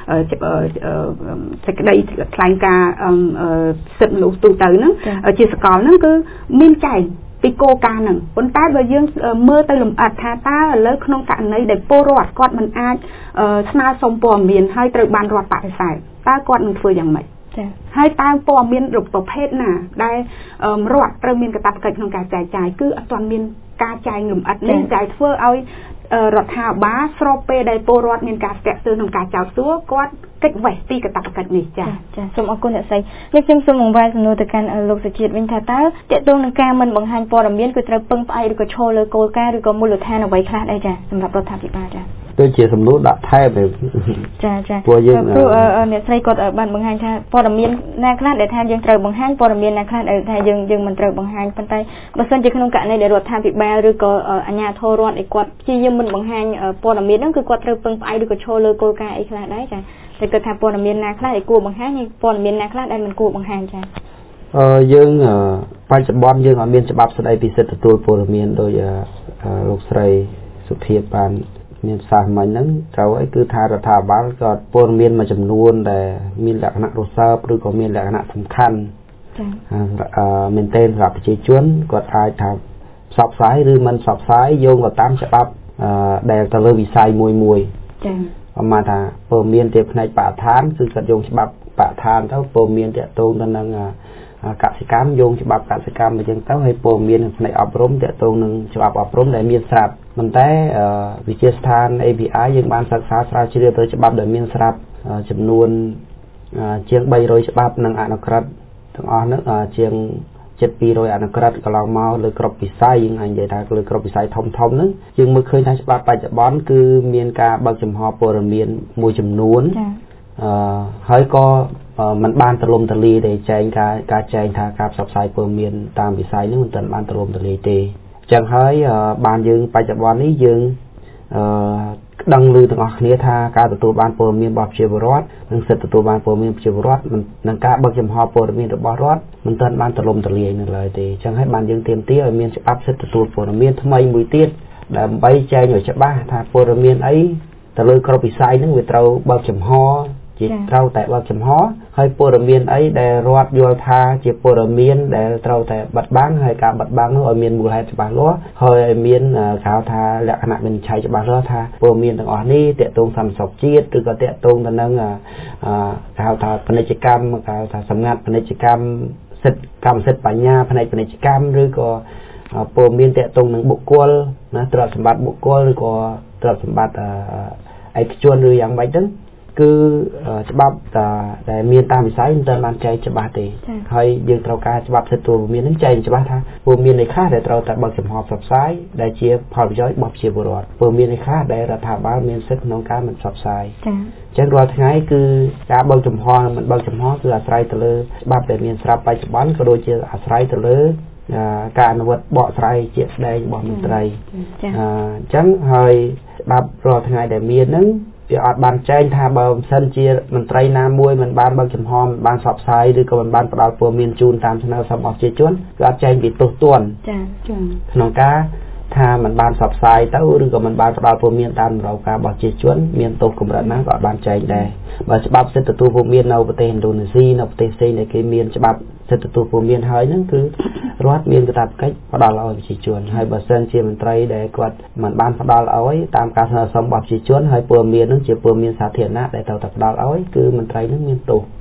សេចក្តីថ្លែងការណ៍សិទ្ធិមនុស្សទូទៅហ្នឹងជាសកលហ្នឹងគឺមានចែងពីគោលការណ៍ហ្នឹងប៉ុន្តែបើយើងមើលទៅលំអិតថាតើឥឡូវក្នុងករណីដែលពលរដ្ឋគាត់មិនអាចស្នើសុំព័ត៌មានហើយត្រូវបានរដ្ឋបដិសេធតើគាត់នឹងធ្វើយ៉ាងម៉េចហើយតើព័ត៌មានប្រភេទណាដែលរដ្ឋត្រូវមានកាតព្វកិច្ចក្នុងការចែកចាយគឺអត់ទាន់មានការចែងលំអិតនេះដែលធ្វើឲ្យរដ្ឋាភិបាលស្របពេលដែលពលរដ្ឋមានការស្ទាក់ស្ទើរក្នុងការចោទសួរគាត់កិច្ចវេះពីកាតព្វកិច្ចនេះចាសូមអរគុណអ្នកស្រីខ្ញុំសូមបង្វែរសំណួរទៅកាន់លោកសុជាតិវិញថាតើតកតងនឹងការមិនបង្ហាញព័ត៌មានគឺត្រូវពឹងផ្អែកឬក៏ឈរលើគោលការណ៍ឬក៏មូលដ្ឋានអ្វីខ្លះដែរចាសម្រាប់រដ្ឋាភិបាលចាដូចជាសំណួរដាក់ថែបចាព្រោះអ្នកស្រីគាត់បានបង្ហាញថាព័ត៌មានណាខ្លះដែលថាយើងត្រូវបង្ហាញព័ត៌មានណាខ្លះដែលថាយើងមិនត្រូវបង្ហាញប៉ុន្តែបើសិនជាក្នុងករណីដែលរដ្ឋាភិបាលឬក៏អាជ្ញាធររដ្ឋឯគាត់ព្យាយាមមិនបង្ហាញព័ត៌មានហ្នឹងគឺគាត់ត្រូវពឹងផ្អែកឬក៏ឈរលើគោលការណ៍អីខ្លះដែរចាតែគាត់ថាព័ត៌មានណាខ្លះដែលគួរបង្ហាញហើយព័ត៌មានណាខ្លះដែលមិនគួរបង្ហាញចាយើងបច្ចុប្បន្នយើងអត់មានច្បាប់ស្តីពីសិទ្ធិទទួលព័ត៌មានដោយលោកស្រីសុភាពបានមានសារមិញហ្នឹងត្រូវអីគឺថារដ្ឋាភិបាលក៏ព័ត៌មានមួយចំនួនដែលមានលក្ខណៈរសើបឬក៏មានលក្ខណៈសំខាន់មែនទែនសម្រាប់ប្រជាជនគាត់អាចថាផ្សព្វផ្សាយឬមិនផ្សព្វផ្សាយយោងទៅតាមច្បាប់ដែលទៅលើវិស័យមួយចា៎មកថាព័ត៌មានទីផ្នែកបរិស្ថានគឺគាត់យោងច្បាប់បរិស្ថានទៅព័ត៌មានទាក់ទងទៅនឹងកសិកម្មយោងច្បាប់កសិកម្មអញ្ចឹងទៅហើយព័ត៌មានផ្នែកអប់រំទាក់ទងនឹងច្បាប់អប់រំដែលមានស្រាប់ប៉ុន្តែវិទ្យាស្ថាន API យើងបានសិក្សាស្រាវជ្រាវទៅច្បាប់ដែលមានស្រាប់ចំនួនជាង300ច្បាប់និងអនុក្រឹត្យទាំងអស់នោះជាង700អនុក្រឹត្យកន្លងមកលើគ្រប់វិស័យយើងអាចនិយាយថាលើគ្រប់វិស័យធំហ្នឹងយើងមើលឃើញថាច្បាប់បច្ចុប្បន្នគឺមានការបើកចំហព័ត៌មានមួយចំនួនហើយក៏มันបានទលំទលាយទេចែងការចែងថាការផ្សព្វផ្សាយព័ត៌មានតាមវិស័យនេះមិនទាន់បានទលំទលាយទេអញ្ចឹងហើយបានយើងបច្ចុប្បន្ននេះយើងដឹងឮទាំងអស់គ្នាថាការទទួលបានព័ត៌មានរបស់ប្រជាពលរដ្ឋនិងសិទ្ធិទទួលបានព័ត៌មានប្រជាពលរដ្ឋនិងការបើកចំហព័ត៌មានរបស់រដ្ឋមិនទាន់បានទលំទលាយនៅឡើយទេអញ្ចឹងហើយបានយើងទាមទារឲ្យមានច្បាប់សិទ្ធិទទួលព័ត៌មានថ្មីមួយទៀតដើម្បីចែងឲ្យច្បាស់ថាព័ត៌មានអីទៅលើគ្រប់វិស័យហ្នឹងវាត្រូវបើកចំហជាត្រូវតែបើកចំហហើយព័ត៌មានអីដែលរដ្ឋយល់ថាជាព័ត៌មានដែលត្រូវតែបិទបាំងហើយការបិទបាំងនោះឲ្យមានមូលហេតុច្បាស់លាស់ហើយឲ្យមានគេហៅថាលក្ខណៈវិនិច្ឆ័យច្បាស់លាស់ថាព័ត៌មានទាំងអស់នេះទាក់ទងសន្តិសុខជាតិឬក៏ទាក់ទងទៅនឹងគេហៅថាពាណិជ្ជកម្មគេហៅថាសម្ងាត់ពាណិជ្ជកម្មសិទ្ធិកម្មសិទ្ធិបញ្ញាផ្នែកពាណិជ្ជកម្មឬក៏ព័ត៌មានទាក់ទងនឹងបុគ្គលណាទ្រព្យសម្បត្តិបុគ្គលឬក៏ទ្រព្យសម្បត្តិឯកជនឬយ៉ាងម៉េចហ្នឹងគឺច្បាប់ដែលមានតាមវិស័យមិនទាន់បានចែងច្បាស់ទេហើយយើងត្រូវការច្បាប់សិទ្ធិទូមាននឹងចែងច្បាស់ថាព័ត៌មាននៃខ្លះដែលត្រូវតែបើកចំហផ្សព្វផ្សាយដែលជាផលប្រយោជន៍របស់ប្រជាពលរដ្ឋព័ត៌មាននៃខ្លះដែលរដ្ឋាភិបាលមានសិទ្ធិក្នុងការមិនផ្សព្វផ្សាយអញ្ចឹងរាល់ថ្ងៃគឺការបើកចំហមិនបើកចំហគឺអាស្រ័យទៅលើច្បាប់ដែលមានស្រាប់បច្ចុប្បន្នក៏ដូចជាអាស្រ័យទៅលើការអនុវត្តបកស្រាយជាក់ស្ដែងរបស់មន្ត្រីអញ្ចឹងហើយច្បាប់រាល់ថ្ងៃដែលមានហ្នឹងវាអត់បានចែងថាបើមិនសិនជាមន្ត្រីណាមួយមិនបានបើកចំហមិនបានផ្សព្វផ្សាយឬក៏មិនបានផ្ដល់ព័ត៌មានជូនតាមស្នើសុំរបស់ប្រជាជនគឺអត់ចែងពីទោសទណ្ឌក្នុងការថាមិនបានផ្សព្វផ្សាយទៅឬក៏មិនបានផ្ដល់ព័ត៌មានតាមតម្រូវការរបស់ប្រជាជនមានទោសកម្រិតណាក៏អត់បានចែងដែរបើច្បាប់សិទ្ធិទទួលព័ត៌មាននៅប្រទេសឥណ្ឌូនេស៊ីនៅប្រទេសផ្សេងដែលគេមានច្បាប់សិទ្ធិទទួលព័ត៌មានហើយហ្នឹងគឺរដ្ឋមានកាតព្វកិច្ចផ្ដល់ឲ្យប្រជាជនហើយបើសិនជាមន្ត្រីដែលគាត់មិនបានផ្ដល់ឲ្យតាមការស្នើសុំរបស់ប្រជាជនហើយព័ត៌មានហ្នឹងជាព័ត៌មានសាធារណៈដែលត្រូវតែផ្ដល់ឲ្យគឺមន្ត្រីហ្នឹងមានទោស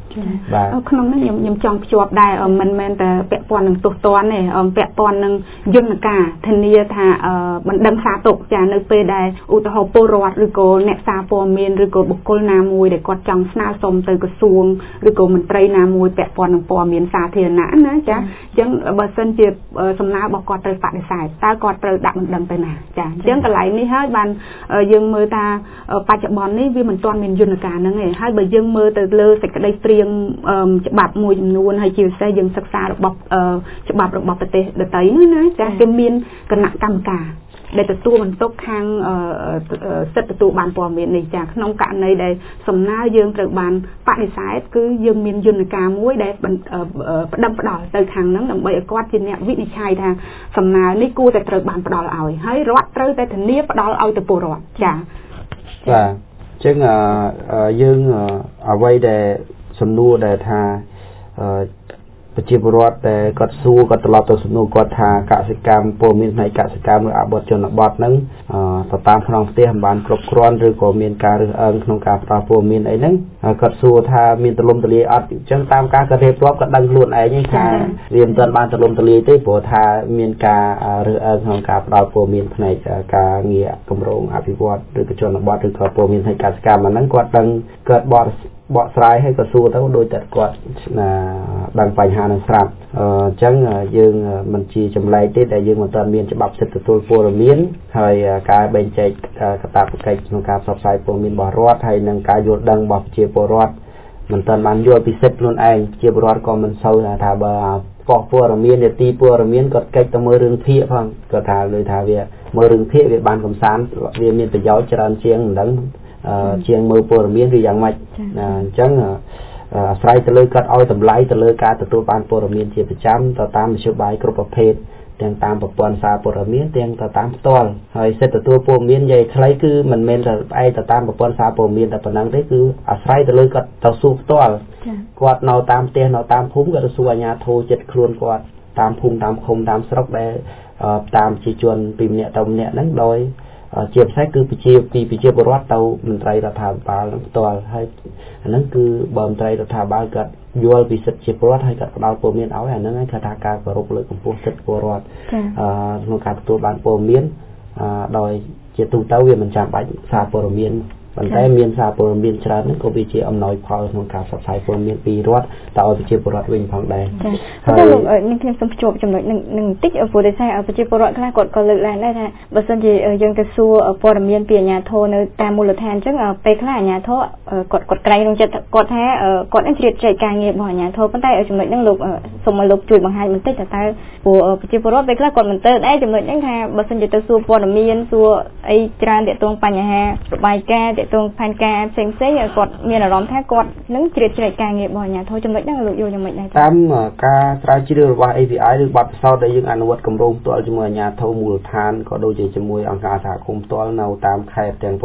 ក្នុងនេះខ្ញុំចង់ភ្ជាប់ដែរមិនមែនតែពាក់ព័ន្ធនឹងទោសទណ្ឌទេពាក់ព័ន្ធនឹងយន្តការធានាថាបណ្ដឹងសារទុកចានៅពេលដែលឧទាហរណ៍ពលរដ្ឋឬក៏អ្នកសារព័ត៌មានឬក៏បុគ្គលណាមួយដែលគាត់ចង់ស្នើសុំទៅក្រសួងឬក៏មន្ត្រីណាមួយពាក់ព័ន្ធនឹងព័ត៌មានសាធារណៈណាចាអញ្ចឹងបើសិនជាសំណើរបស់គាត់ត្រូវបដិសេធតើគាត់ត្រូវដាក់បណ្ដឹងទៅណាចាអញ្ចឹងកន្លែងនេះហើយបានយើងមើលថាបច្ចុប្បន្ននេះវាមិនទាន់មានយន្តការហ្នឹងទេហើយបើយើងមើលទៅលើសេចក្តីព្រាងច្បាប់មួយចំនួនហើយជាពិសេសយើងសិក្សារបស់ច្បាប់របស់ប្រទេសដទៃនេះណាចាគេមានគណៈកម្មការដែលទទួលបន្ទុកខាងសិទ្ធិទទួលបានព័ត៌មាននេះចាក្នុងករណីដែលសំណើយើងត្រូវបានបដិសេធគឺយើងមានយន្តការមួយដែលផ្ដឹងផ្ដល់ទៅខាងហ្នឹងដើម្បីឲ្យគាត់ជាអ្នកវិនិច្ឆ័យថាសំណើនេះគួរតែត្រូវបានផ្ដល់ឲ្យហើយរដ្ឋត្រូវតែធានាផ្ដល់ឲ្យទៅពលរដ្ឋចាបាទអញ្ចឹងយើងអ្វីដែលសំណួរដែលថាប្រជាពលរដ្ឋដែលគាត់សួរគាត់ត្រឡប់ទៅសំណួរគាត់ថាកសិកម្មពលមានផ្នែកកសិកម្មឬអបទជនបទហ្នឹងទៅតាមក្នុងផ្ទះមិនបានគ្រប់គ្រាន់ឬក៏មានការរើសអើងក្នុងការផ្ដល់ពលមានអីហ្នឹងគាត់សួរថាមានទលំទលាយអត់អញ្ចឹងតាមការគាត់រៀបរាប់គាត់ដឹងខ្លួនឯងថាវាមិនទាន់បានទលំទលាយទេព្រោះថាមានការរើសអើងក្នុងការផ្ដល់ពលមានផ្នែកការងារគម្រោងអភិវឌ្ឍឬក៏ជនបទឬក៏ពលមានផ្នែកកសិកម្មហ្នឹងគាត់ដឹងគាត់បកស្រាយឲ្យក៏សួរទៅដូចតែគាត់ដឹងបញ្ហានឹងស្រាប់អញ្ចឹងយើងមិនជាចម្លែកទេតែយើងមិនទាន់មានច្បាប់សិទ្ធិទទួលព័ត៌មានហើយការបែងចែកកាតព្វកិច្ចក្នុងការផ្សព្វផ្សាយព័ត៌មានរបស់រដ្ឋហើយនិងការយល់ដឹងរបស់ប្រជាពលរដ្ឋមិនទាន់បានយល់ពីសិទ្ធិខ្លួនឯងប្រជាពលរដ្ឋក៏មិនសូវថាបើប៉ុស្តិ៍ព័ត៌មាននីតិព័ត៌មានគាត់កិច្ចទៅមើលរឿងភាគផងគាត់ថាលើថាវាមើលរឿងភាគវាបានកំសាន្តវាមានប្រយោជន៍ច្រើនជាងមិនដឹងជាងមើលព័ត៌មានឬយ៉ាងម៉េចអញ្ចឹងអាស្រ័យទៅលើគាត់ឲ្យតម្លៃទៅលើការទទួលបានព័ត៌មានជាប្រចាំទៅតាមនយោបាយគ្រប់ប្រភេទទាំងតាមប្រព័ន្ធសារព័ត៌មានទាំងទៅតាមផ្ទាល់ហើយសិទ្ធិទទួលព័ត៌មាននិយាយខ្លីគឺមិនមែនតែផ្អែកទៅតាមប្រព័ន្ធសារព័ត៌មានតែប៉ុណ្ណឹងទេគឺអាស្រ័យទៅលើគាត់ទៅសួរផ្ទាល់គាត់នៅតាមផ្ទះនៅតាមភូមិគាត់ទៅសួរអាជ្ញាធរចិត្តខ្លួនគាត់តាមភូមិតាមឃុំតាមស្រុកដែលតាមប្រជាជនពីម្នាក់ទៅម្នាក់ហ្នឹងដោយជាពិសេសគឺប្រជាពលរដ្ឋទៅមន្ត្រីរដ្ឋាភិបាលនឹងផ្ទាល់ហើយអាហ្នឹងគឺបើមន្ត្រីរដ្ឋាភិបាលគាត់យល់ពីសិទ្ធិជាពលរដ្ឋហើយគាត់ផ្ដល់ព័ត៌មានឲ្យអាហ្នឹងឯងគេថាការគោរពលើកកម្ពស់សិទ្ធិពលរដ្ឋក្នុងការទទួលបានព័ត៌មានដោយជាទូទៅវាមិនចាំបាច់សារព័ត៌មានប៉ុន្តែមានសារព័ត៌មានច្រើនហ្នឹងក៏វាជាអំណោយផលក្នុងការផ្សព្វផ្សាយព័ត៌មានពីរដ្ឋទៅឲ្យប្រជាពលរដ្ឋវិញផងដែរហើយលោកនឹងខ្ញុំសូមភ្ជាប់ចំណុចនឹងបន្តិចព្រោះដោយសារប្រជាពលរដ្ឋខ្លះគាត់ក៏លើកឡើងដែរថាបើសិនជាយើងទៅសួរព័ត៌មានពីអាជ្ញាធរនៅតាមមូលដ្ឋានអញ្ចឹងពេលខ្លះអាជ្ញាធរគាត់ក្រែងក្នុងចិត្តគាត់ថាគាត់នឹងជ្រៀតជ្រែកការងាររបស់អាជ្ញាធរប៉ុន្តែចំណុចហ្នឹងលោកសូមឲ្យលោកជួយបង្ហាញបន្តិចថាតើព្រោះប្រជាពលរដ្ឋពេលខ្លះគាត់មិនទៅដែរចំណុចហ្នឹងថាបើសិនជាទៅសួរព័ត៌មានសួរអីច្រើនទាក់ទងបញ្ហារបាយការណ៍ទាក់ទងផែនការផ្សេងៗគាត់មានអារម្មណ៍ថាគាត់នឹងជ្រៀតជ្រែកការងាររបស់អាជ្ញាធរចំណុចហ្នឹងលោកយល់យ៉ាងម៉េចដែរតាមការស្រាវជ្រាវរបស់ AVI ឬបទពិសោធន៍ដែលយើងអនុវត្តគម្រោងផ្ទាល់ជាមួយអាជ្ញាធរមូលដ្ឋានក៏ដូចជាជាមួយអង្គការសហគមន៍ផ្ទាល់នៅតាមខេត្តទាំង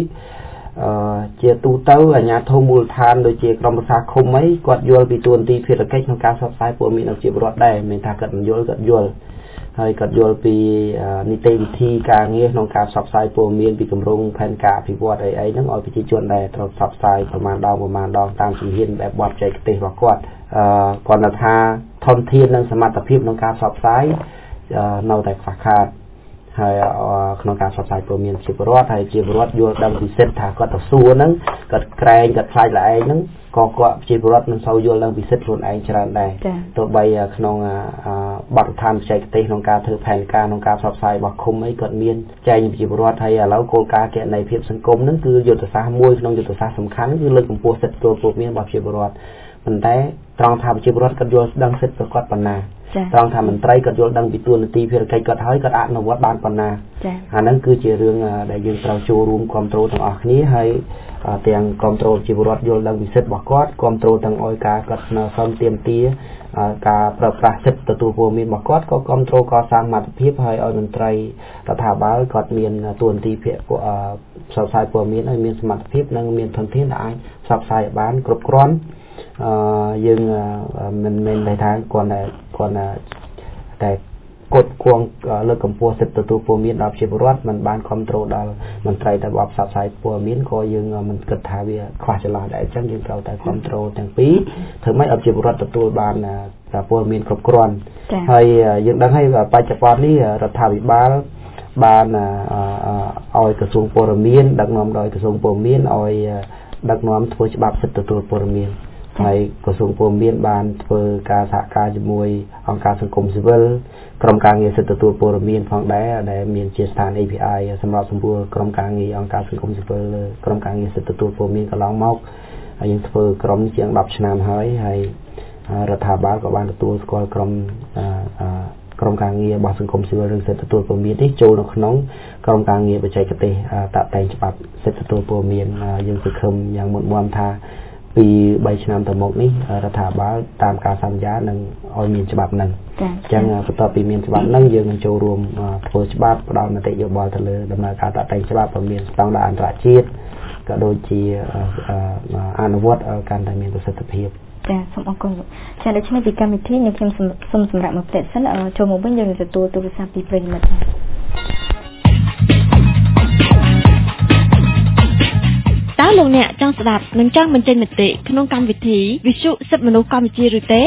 6ជាទូទៅអាជ្ញាធរមូលដ្ឋានដូចជាក្រុមប្រឹក្សាឃុំអីគាត់យល់ពីទួនាទីភារកិច្ចក្នុងការផ្សព្វផ្សាយព័ត៌មានដល់ប្រជាពលរដ្ឋដែរមិនថាគាត់មិនយល់គាត់យល់ហើយគាត់យល់ពីនីតិវិធីការងារក្នុងការផ្សព្វផ្សាយព័ត៌មានពីគម្រោងផែនការអភិវឌ្ឍអីហ្នឹងឲ្យប្រជាជនដែរត្រូវផ្សព្វផ្សាយប្រមាណដងតាមជំហានបែបបទបច្ចេកទេសរបស់គាត់គាត់ថាធនធាននិងសមត្ថភាពក្នុងការផ្សព្វផ្សាយនៅតែខ្វះខាតហើយក្នុងការផ្សព្វផ្សាយព័ត៌មានប្រជាពលរដ្ឋហើយជាពលរដ្ឋយល់ដឹងពីសិទ្ធិថាគាត់ទៅសួរហ្នឹងគាត់ក្រែងគាត់ខ្លាចlạiឯងហ្នឹងក៏គាត់ប្រជាពលរដ្ឋមិនសូវយល់ដឹងពីសិទ្ធិខ្លួនឯងច្រើនដែរទោះបីក្នុងបទដ្ឋានបច្ចេកទេសក្នុងការធ្វើផែនការក្នុងការផ្សព្វផ្សាយរបស់ឃុំអីគាត់មានចែងប្រជាពលរដ្ឋហើយឥឡូវគោលការណ៍គណនេយ្យភាពសង្គមហ្នឹងគឺយុទ្ធសាស្ត្រមួយក្នុងយុទ្ធសាស្ត្រសំខាន់គឺលើកកម្ពស់សិទ្ធិទទួលព័ត៌មានរបស់ប្រជាពលរដ្ឋប៉ុន្តែត្រង់ថាប្រជាពលរដ្ឋគាត់យល់ដឹងសិទ្ធិរបស់គាត់ប៉ុណ្ណាត្រង់ថាមន្ត្រីគាត់យល់ដឹងពីទួនាទីភារកិច្ចគាត់ហើយគាត់អនុវត្តបានប៉ុណ្ណាអាហ្នឹងគឺជារឿងដែលយើងត្រូវចូលរួមគ្រប់គ្រងទាំងអស់គ្នាហើយទាំងគ្រប់គ្រងជីវរដ្ឋយល់ដឹងពីសិទ្ធិរបស់គាត់គ្រប់គ្រងទាំងឲ្យការគាត់ស្នើសុំទាមទារការប្រើប្រាស់សិទ្ធិទទួលព័ត៌មានរបស់គាត់ក៏គ្រប់គ្រងកសាងសមត្ថភាពហើយឲ្យមន្ត្រីរដ្ឋាភិបាលគាត់មានទួនាទីផ្សព្វផ្សាយព័ត៌មានឲ្យមានសមត្ថភាពនិងមានធនធានដែលអាចផ្សព្វផ្សាយបានគ្រប់គ្រាន់យើងមិនមែនថាគាត់តែកត់គួងលើកកម្ពស់សិទ្ធិទទួលព័ត៌មានដល់ប្រជាពលរដ្ឋមិនបានគ្រប់គ្រងដល់មន្ត្រីតែបបផ្សព្វផ្សាយព័ត៌មានក៏យើងមិនគិតថាវាខ្វះចន្លោះដែរអញ្ចឹងយើងត្រូវតែគ្រប់គ្រងទាំងពីរធ្វើម៉េចឲ្យប្រជាពលរដ្ឋទទួលបានព័ត៌មានគ្រប់គ្រាន់ហើយយើងដឹងហើយបច្ចុប្បន្ននេះរដ្ឋាភិបាលបានឲ្យក្រសួងព័ត៌មានដឹកនាំដោយក្រសួងព័ត៌មានឲ្យដឹកនាំធ្វើច្បាប់សិទ្ធិទទួលព័ត៌មានហើយក្រសួងព័ត៌មានបានធ្វើការសហការជាមួយអង្គការសង្គមស៊ីវិលក្រុមការងារសិទ្ធិទទួលព័ត៌មានផងដែរដែលមានជាស្ថាន API សម្រាប់សម្រួលក្រុមការងារអង្គការសង្គមស៊ីវិលក្រុមការងារសិទ្ធិទទួលព័ត៌មានកន្លងមកហើយយើងធ្វើក្រុមជាង10ឆ្នាំហើយរដ្ឋាភិបាលក៏បានទទួលស្គាល់ក្រុមការងាររបស់សង្គមស៊ីវិលឬសិទ្ធិទទួលព័ត៌មាននេះចូលនៅក្នុងក្រុមការងារបច្ចេកទេសតាក់តែងច្បាប់សិទ្ធិទទួលព័ត៌មានយើងសង្ឃឹមយ៉ាងមុតមាំថាពី3ឆ្នាំទៅមុខនេះរដ្ឋាភិបាលតាមការសន្យានឹងឲ្យមានច្បាប់ហ្នឹងអញ្ចឹងបន្ទាប់ពីមានច្បាប់ហ្នឹងយើងនឹងចូលរួមធ្វើច្បាប់ផ្ដល់មតិយោបល់ទៅលើដំណើរការតាក់តែងច្បាប់ឲ្យមានស្តង់ដារអន្តរជាតិក៏ដូចជាអនុវត្តឲ្យកាន់តែមានប្រសិទ្ធភាពចាសូមអរគុណចាដូច្នេះពីកម្មវិធីខ្ញុំសូមសម្រាប់មកផ្ទះសិនចូលមកវិញយើងនឹងទទួលទូរស័ព្ទពីប្រិយមិត្តតើលោកអ្នកចង់ស្ដាប់និងចង់បញ្ចេញមតិក្នុងកម្មវិធីវិទ្យុសិទ្ធិមនុស្សកម្ពុជាឬទេ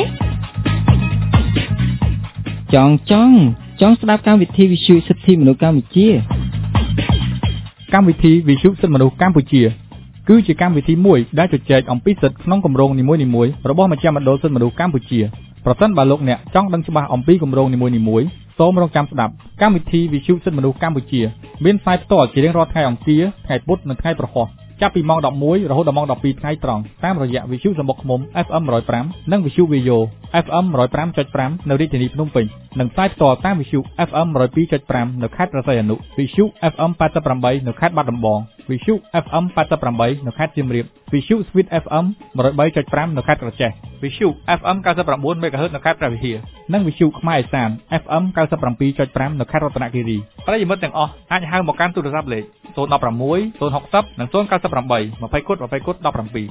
ចង់ស្ដាប់កម្មវិធីវិទ្យុសិទ្ធិមនុស្សកម្ពុជាកម្មវិធីវិទ្យុសិទ្ធិមនុស្សកម្ពុជាគឺជាកម្មវិធីមួយដែលជជែកអំពីសិទ្ធិក្នុងគម្រោងនីមួយៗរបស់មជ្ឈមណ្ឌលសិទ្ធិមនុស្សកម្ពុជាប្រសិនបើលោកអ្នកចង់ដឹងច្បាស់អំពីគម្រោងនីមួយៗសូមរងចាំស្ដាប់កម្មវិធីវិទ្យុសិទ្ធិមនុស្សកម្ពុជាមានផ្សាយផ្ទាល់ជារៀងរាល់ថ្ងៃអង្គារថ្ងៃពុធនិងថ្ងៃប្រហោះចាប់ពីម៉ោង 11 រហូតដល់ម៉ោង 12 ថ្ងៃត្រង់តាមរយៈវិទ្យុសំបុកឃ្មុំ FM 105និងវិទ្យុ Viyo FM 105.5 នៅរាជធានីភ្នំពេញនិងផ្សាយផ្ទាល់តាមវិទ្យុ FM 102.5 នៅខេត្តព្រះសីហនុវិទ្យុ FM 88 នៅខេត្តបាត់ដំបងវិទ្យុ FM 88 នៅខេត្តសៀមរាបវិទ្យុ Sweet FM 103.5 នៅខេត្តក្រចេះវិទ្យុ FM 99 MHz នៅខេត្តព្រះវិហារនិងវិទ្យុខ្មែរឥសាន FM 97.5 នៅខេត្តរតនគិរីប្រិយមិត្តទាំងអស់អាចហៅមកកាន់ទូរស័ព្ទលេខ016 060និង098 20x20x17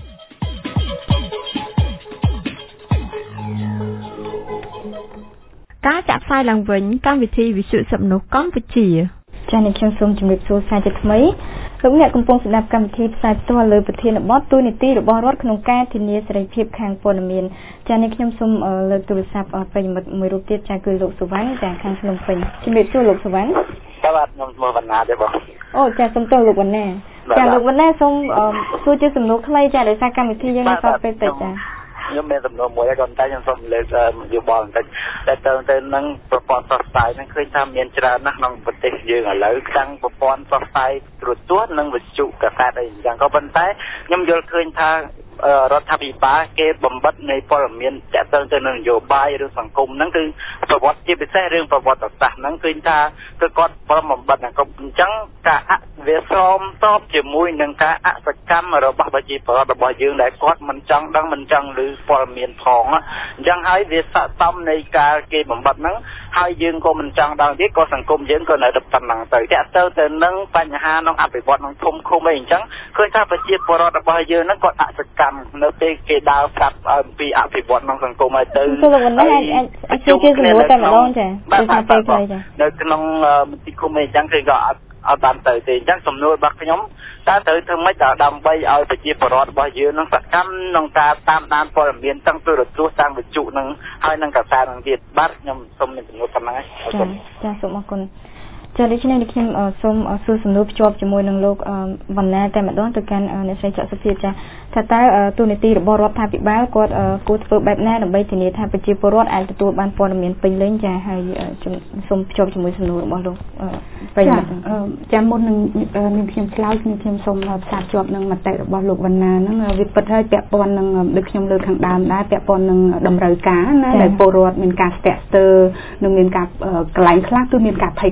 ការចាក់ផ្សាយឡើងវិញកម្មវិធីវិទ្យុសិទ្ធិមនុស្សកម្ពុជាចា៎នេះខ្ញុំសូមជម្រាបសួរសាជាថ្មីលោកអ្នកកំពុងស្ដាប់កម្មវិធីផ្សាយផ្ទាល់លើប្រធានបទទូនីតិរបស់រដ្ឋក្នុងការធានាសេរីភាពខាងព័ត៌មានចា៎នេះខ្ញុំសូមលើកទូរស័ព្ទប្រិយមិត្តមួយរូបទៀតចា៎គឺលោកសុវណ្ណចា៎ខាងភ្នំពេញជម្រាបសួរលោកសុវណ្ណបាទខ្ញុំឈ្មោះវណ្ណាទេបងអូចា៎សូមទោសលោកវណ្ណាចា៎លោកវណ្ណាសូមសួរជាសំណួរខ្លីចា៎ដោយសារកម្មវិធីយើងនៅសល់ពេលតិចចា៎ខ្ញុំមានសំណួរមួយហើយក៏តែខ្ញុំសូមលើកយោបល់បន្តិចតែទៅនឹងប្រព័ន្ធផ្សព្វផ្សាយហ្នឹងឃើញថាមានច្រើនណាស់ក្នុងប្រទេសយើងឥឡូវតាំងប្រព័ន្ធផ្សព្វផ្សាយទូរទស្សន៍និងវិទ្យុកាសែតអីអញ្ចឹងក៏ប៉ុន្តែខ្ញុំយល់ឃើញថារដ្ឋាភិបាលគេបំបិតនៃព័ត៌មានតាក់ទងទៅនឹងនយោបាយឬសង្គមហ្នឹងគឺប្រវត្តិជាពិសេសរឿងប្រវត្តិសាស្ត្រហ្នឹងឃើញថាគឺគាត់បំបិតហ្នឹងក៏អញ្ចឹងការវាស្របតបជាមួយនឹងការអសកម្មរបស់ប្រជាពលរដ្ឋរបស់យើងដែលគាត់មិនចង់ដឹងមិនចង់ឮព័ត៌មានផងអញ្ចឹងហើយវាស័ក្តិសមនៃការគេបំបិតហ្នឹងហើយយើងក៏មិនចង់ដឹងទៀតក៏សង្គមយើងក៏នៅតែប៉ុណ្ណឹងទៅតាក់ទងទៅនឹងបញ្ហាក្នុងអភិវឌ្ឍក្នុងឃុំអីអញ្ចឹងឃើញថាប្រជាពលរដ្ឋរបស់យើងហ្នឹងគាត់អសកម្មនៅពេលគេដើរប្រាប់អំពីអភិវឌ្ឍក្នុងសង្គមឲ្យទៅលោកវណ្ណាអាចជួយជាសំណួរតែម្ដងចា៎គឺថាពេលខ្លីចា៎នៅក្នុងមន្ទីរឃុំអីអញ្ចឹងគឺក៏អត់បានទៅទេអញ្ចឹងសំណួររបស់ខ្ញុំតើត្រូវធ្វើម៉េចដើម្បីឲ្យប្រជាពលរដ្ឋរបស់យើងនឹងសកម្មក្នុងការតាមដានព័ត៌មានទាំងទូរទស្សន៍តាមវិទ្យុនឹងហើយនឹងកាសែតនឹងទៀតបាទខ្ញុំសូមមានសំណួរប៉ុណ្ណឹងហើយចា៎សូមអរគុណចា៎ដូច្នេះខ្ញុំសូមសួរសំណួរភ្ជាប់ជាមួយនឹងលោកវណ្ណាតែម្ដងទៅកាន់អ្នកស្រីច័ក្សសុភាពចា៎ថាតើទូនីតិរបស់រដ្ឋាភិបាលគាត់គួរធ្វើបែបណាដើម្បីធានាថាប្រជាពលរដ្ឋអាចទទួលបានព័ត៌មានពេញលេញចា៎ហើយសូមភ្ជាប់ជាមួយសំណួររបស់លោកពេញចា៎មុននឹងខ្ញុំឆ្លើយខ្ញុំសូមផ្សារភ្ជាប់នឹងមតិរបស់លោកវណ្ណាហ្នឹងវាពិតហើយពាក់ព័ន្ធនឹងដូចខ្ញុំលើកខាងដើមដែរពាក់ព័ន្ធនឹងតម្រូវការណាដែលពលរដ្ឋមានការស្ទាក់ស្ទើរនិងមានការកន្លែងខ្លះគឺមានការភ័យខ្លាចខ្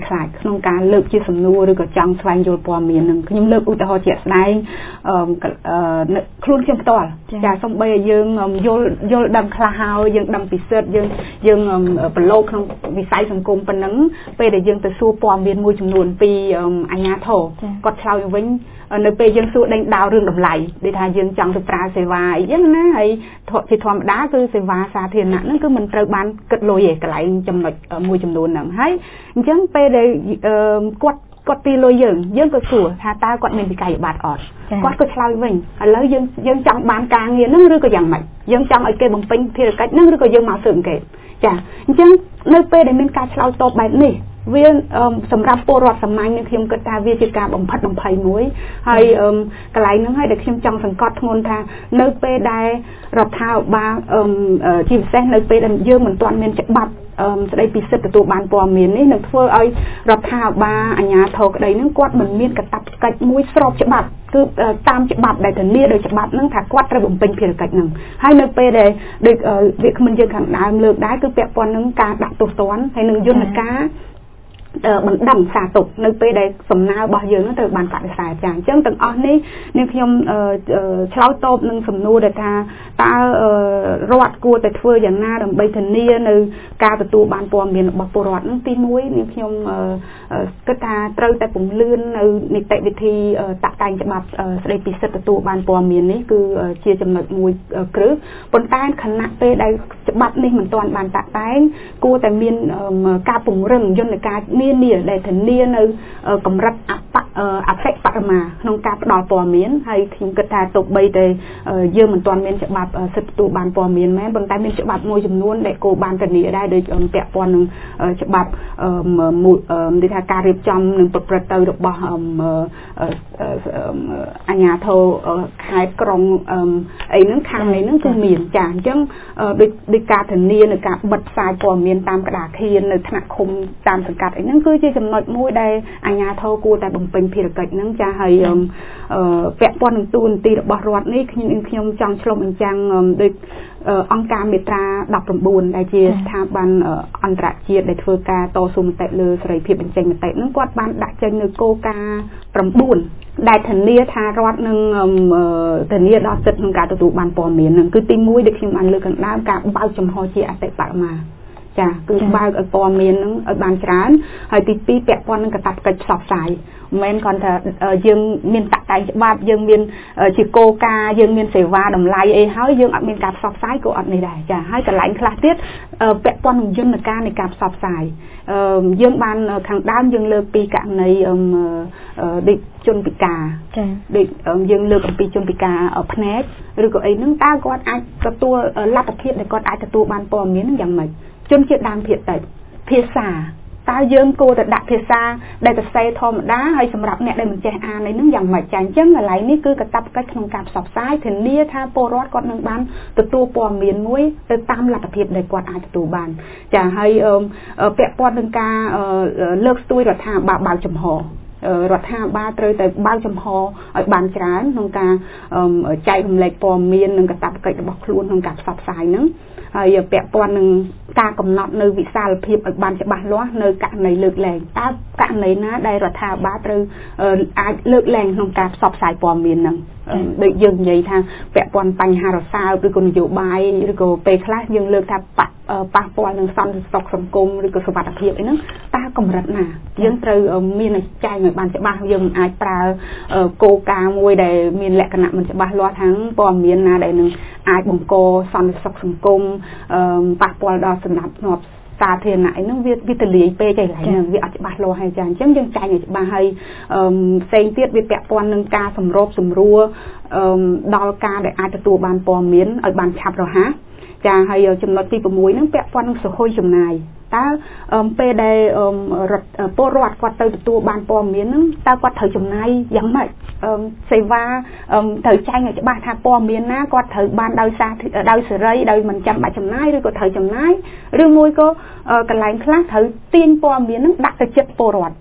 ក្នុងការលើកជាសំណួរឬក៏ចង់ស្វែងយល់ព័ត៌មាននឹងខ្ញុំលើកឧទាហរណ៍ជាក់ស្ដែងខ្លួនខ្ញុំផ្ទាល់ចាសូម្បីឲ្យយើងយល់ដឹងខ្លះហើយយើងដឹងពិសិដ្ឋយើងប្រឡូកក្នុងវិស័យសង្គមប៉ុណ្ណឹងពេលដែលយើងទៅសួរព័ត៌មានមួយចំនួនពីអាជ្ញាធរគាត់ឆ្លើយវិញនៅពេលយើងសួរដេញដោលរឿងតម្លៃដូចថាយើងចង់ទៅប្រើសេវាអីចឹងណាហើយជាធម្មតាគឺសេវាសាធារណៈហ្នឹងគឺមិនត្រូវបានគិតលុយឯកន្លែងចំណុចមួយចំនួនហ្នឹងហើយអញ្ចឹងពេលដែលគាត់ទីលុយយើងក៏សួរថាតើគាត់មានវិក័យប័ត្រអត់គាត់ក៏ឆ្លើយវិញឥឡូវយើងចង់បានការងារហ្នឹងឬក៏យ៉ាងម៉េចយើងចង់ឲ្យគេបំពេញភារកិច្ចហ្នឹងឬក៏យើងមកស៊ើបអង្កេតចាអញ្ចឹងនៅពេលដែលមានការឆ្លើយតបបែបនេះវាសម្រាប់ពលរដ្ឋសាមញ្ញនេះខ្ញុំគិតថាវាជាការបំផិតបំភ័យមួយហើយកន្លែងហ្នឹងហើយដែលខ្ញុំចង់សង្កត់ធ្ងន់ថានៅពេលដែលរដ្ឋាភិបាលជាពិសេសនៅពេលដែលយើងមិនទាន់មានច្បាប់ស្ដីពីសិទ្ធិទទួលបានព័ត៌មាននេះនឹងធ្វើឲ្យរដ្ឋាភិបាលអាជ្ញាធរក្តីនឹងគាត់មិនមានកាតព្វកិច្ចមួយស្របច្បាប់គឺតាមច្បាប់ដែលធានាដោយច្បាប់នឹងថាគាត់ត្រូវបំពេញភារកិច្ចនឹងហើយនៅពេលដែលដូចវាគ្មិនយើងខាងដើមលើកដែរគឺពាក់ព័ន្ធនឹងការដាក់ទោសទណ្ឌហើយនឹងយន្តការបណ្ដឹងសារទុកនៅពេលដែលសំណើរបស់យើងត្រូវបានបដិសេធចាអញ្ចឹងទាំងអស់នេះនាងខ្ញុំឆ្លើយតបនឹងសំណួរដែលថាតើរដ្ឋគួរតែធ្វើយ៉ាងណាដើម្បីធានានៅការទទួលបានព័ត៌មានរបស់ពលរដ្ឋនឹងទី1នាងខ្ញុំគិតថាត្រូវតែពង្រឹងនៅនីតិវិធីតាក់តែងច្បាប់ស្ដីពីសិទ្ធិទទួលបានព័ត៌មាននេះគឺជាចំណុចមួយគ្រឹះប៉ុន្តែខណៈពេលដែលច្បាប់នេះមិនទាន់បានតាក់តែងគួរតែមានការពង្រឹងយន្តការនាដែលធានានៅកម្រិតអតិបរមាក្នុងការផ្ដល់ព័ត៌មានហើយខ្ញុំគិតថាទោះបីតែយើងមិនទាន់មានច្បាប់សិទ្ធិទទួលបានព័ត៌មានមែនប៉ុន្តែមានច្បាប់មួយចំនួនដែលគោលបានធានាដែរដូចពាក់ព័ន្ធនឹងច្បាប់និយាយថាការរៀបចំនិងប្រព្រឹត្តទៅរបស់អាជ្ញាធរខេត្តក្រុងអីហ្នឹងខាងនេះហ្នឹងគឺមានចាអញ្ចឹងដូចការធានានៅការបិទផ្សាយព័ត៌មានតាមក្តារខៀននៅថ្នាក់ឃុំតាមសង្កាត់អីហ្នឹងគឺជាចំណុចមួយដែលអាជ្ញាធរគួរតែបំពេញភារកិច្ចហ្នឹងចាហើយពាក់ព័ន្ធនឹងទូនាទីរបស់រដ្ឋនេះខ្ញុំចង់ឆ្លុះបញ្ចាំងដូចអង្គការមេត្រា19ដែលជាស្ថាប័នអន្តរជាតិដែលធ្វើការតស៊ូមតិលើសេរីភាពបញ្ចេញមតិហ្នឹងគាត់បានដាក់ចេញនៅគោលការណ៍9ដែលធានាថារដ្ឋនឹងធានាដល់សិទ្ធិក្នុងការទទួលបានព័ត៌មានហ្នឹងគឺទី1ដែលខ្ញុំបានលើកខាងដើមការបើកចំហជាអតិបរមាចាគឺបើកឲ្យព័ត៌មានហ្នឹងឲ្យបានច្រើនហើយទី2ពាក់ព័ន្ធនឹងកាតព្វកិច្ចផ្សព្វផ្សាយមិនមែនគ្រាន់តែយើងមានតាក់តែងច្បាប់យើងមានជាគោលការណ៍យើងមានសេវាតម្លៃអីហើយយើងអត់មានការផ្សព្វផ្សាយក៏អត់នេះដែរចាហើយកន្លែងខ្លះទៀតពាក់ព័ន្ធនឹងយន្តការនៃការផ្សព្វផ្សាយយើងបានខាងដើមយើងលើកពីករណីដូចជនពិការចាដូចយើងលើកអំពីជនពិការភ្នែកឬក៏អីហ្នឹងតើគាត់អាចទទួលលទ្ធភាពដែលគាត់អាចទទួលបានព័ត៌មានយ៉ាងម៉េចជនជាតិដើមភាគតិចភាសាតើយើងគួរតែដាក់ភាសាដែលសរសេរធម្មតាហើយសម្រាប់អ្នកដែលមិនចេះអាននេះយ៉ាងម៉េចចាអញ្ចឹងកន្លែងនេះគឺកាតព្វកិច្ចក្នុងការផ្សព្វផ្សាយធានាថាពលរដ្ឋគាត់នឹងបានទទួលព័ត៌មានមួយទៅតាមលទ្ធភាពដែលគាត់អាចទទួលបានចាហើយពាក់ព័ន្ធនឹងការលើកស្ទួយរដ្ឋាភិបាលបើកចំហរដ្ឋាភិបាលត្រូវតែបើកចំហឲ្យបានច្រើនក្នុងការចែករំលែកព័ត៌មាននិងកាតព្វកិច្ចរបស់ខ្លួនក្នុងការផ្សព្វផ្សាយហ្នឹងហើយពាក់ព័ន្ធនឹងការកំណត់នៅវិសាលភាពឲ្យបានច្បាស់លាស់នៅករណីលើកលែងតើករណីណាដែលរដ្ឋាភិបាលត្រូវអាចលើកលែងក្នុងការផ្សព្វផ្សាយព័ត៌មានហ្នឹងដូចយើងនិយាយថាពាក់ព័ន្ធបញ្ហារសើបឬក៏នយោបាយឬក៏ពេលខ្លះយើងលើកថាប៉ះពាល់នឹងសន្តិសុខសង្គមឬក៏សុវត្ថិភាពអីហ្នឹងតើកម្រិតណាយើងត្រូវមានចែងឲ្យបានច្បាស់យើងអាចប្រើគោលការណ៍មួយដែលមានលក្ខណៈមិនច្បាស់លាស់ខាងព័ត៌មានណាដែលនឹងអាចបង្កសន្តិសុខសង្គមប៉ះពាល់ដល់សណ្ដាប់ធ្នាប់សាធារណៈហ្នឹងវាទលាយពេកឯហ្នឹងវាអត់ច្បាស់លាស់ហើយចាអញ្ចឹងយើងចែងឲ្យច្បាស់ហើយផ្សេងទៀតវាពាក់ព័ន្ធនឹងការសម្របសម្រួលដល់ការដែលអាចទទួលបានព័ត៌មានឲ្យបានឆាប់រហ័សចាហើយចំណុចទី6ហ្នឹងពាក់ព័ន្ធនឹងសហគមន៍ចំណាយតើពេលដែលពលរដ្ឋគាត់ទៅទទួលបានព័ត៌មានហ្នឹងតើគាត់ត្រូវចំណាយយ៉ាងម៉េចសេវាត្រូវចែងឲ្យច្បាស់ថាព័ត៌មានណាគាត់ត្រូវបានដោយសេរីដោយមិនចាំបាច់ចំណាយឬក៏ត្រូវចំណាយឬមួយក៏កន្លែងខ្លះត្រូវទាញព័ត៌មានហ្នឹងដាក់ទៅចិត្តពលរដ្ឋ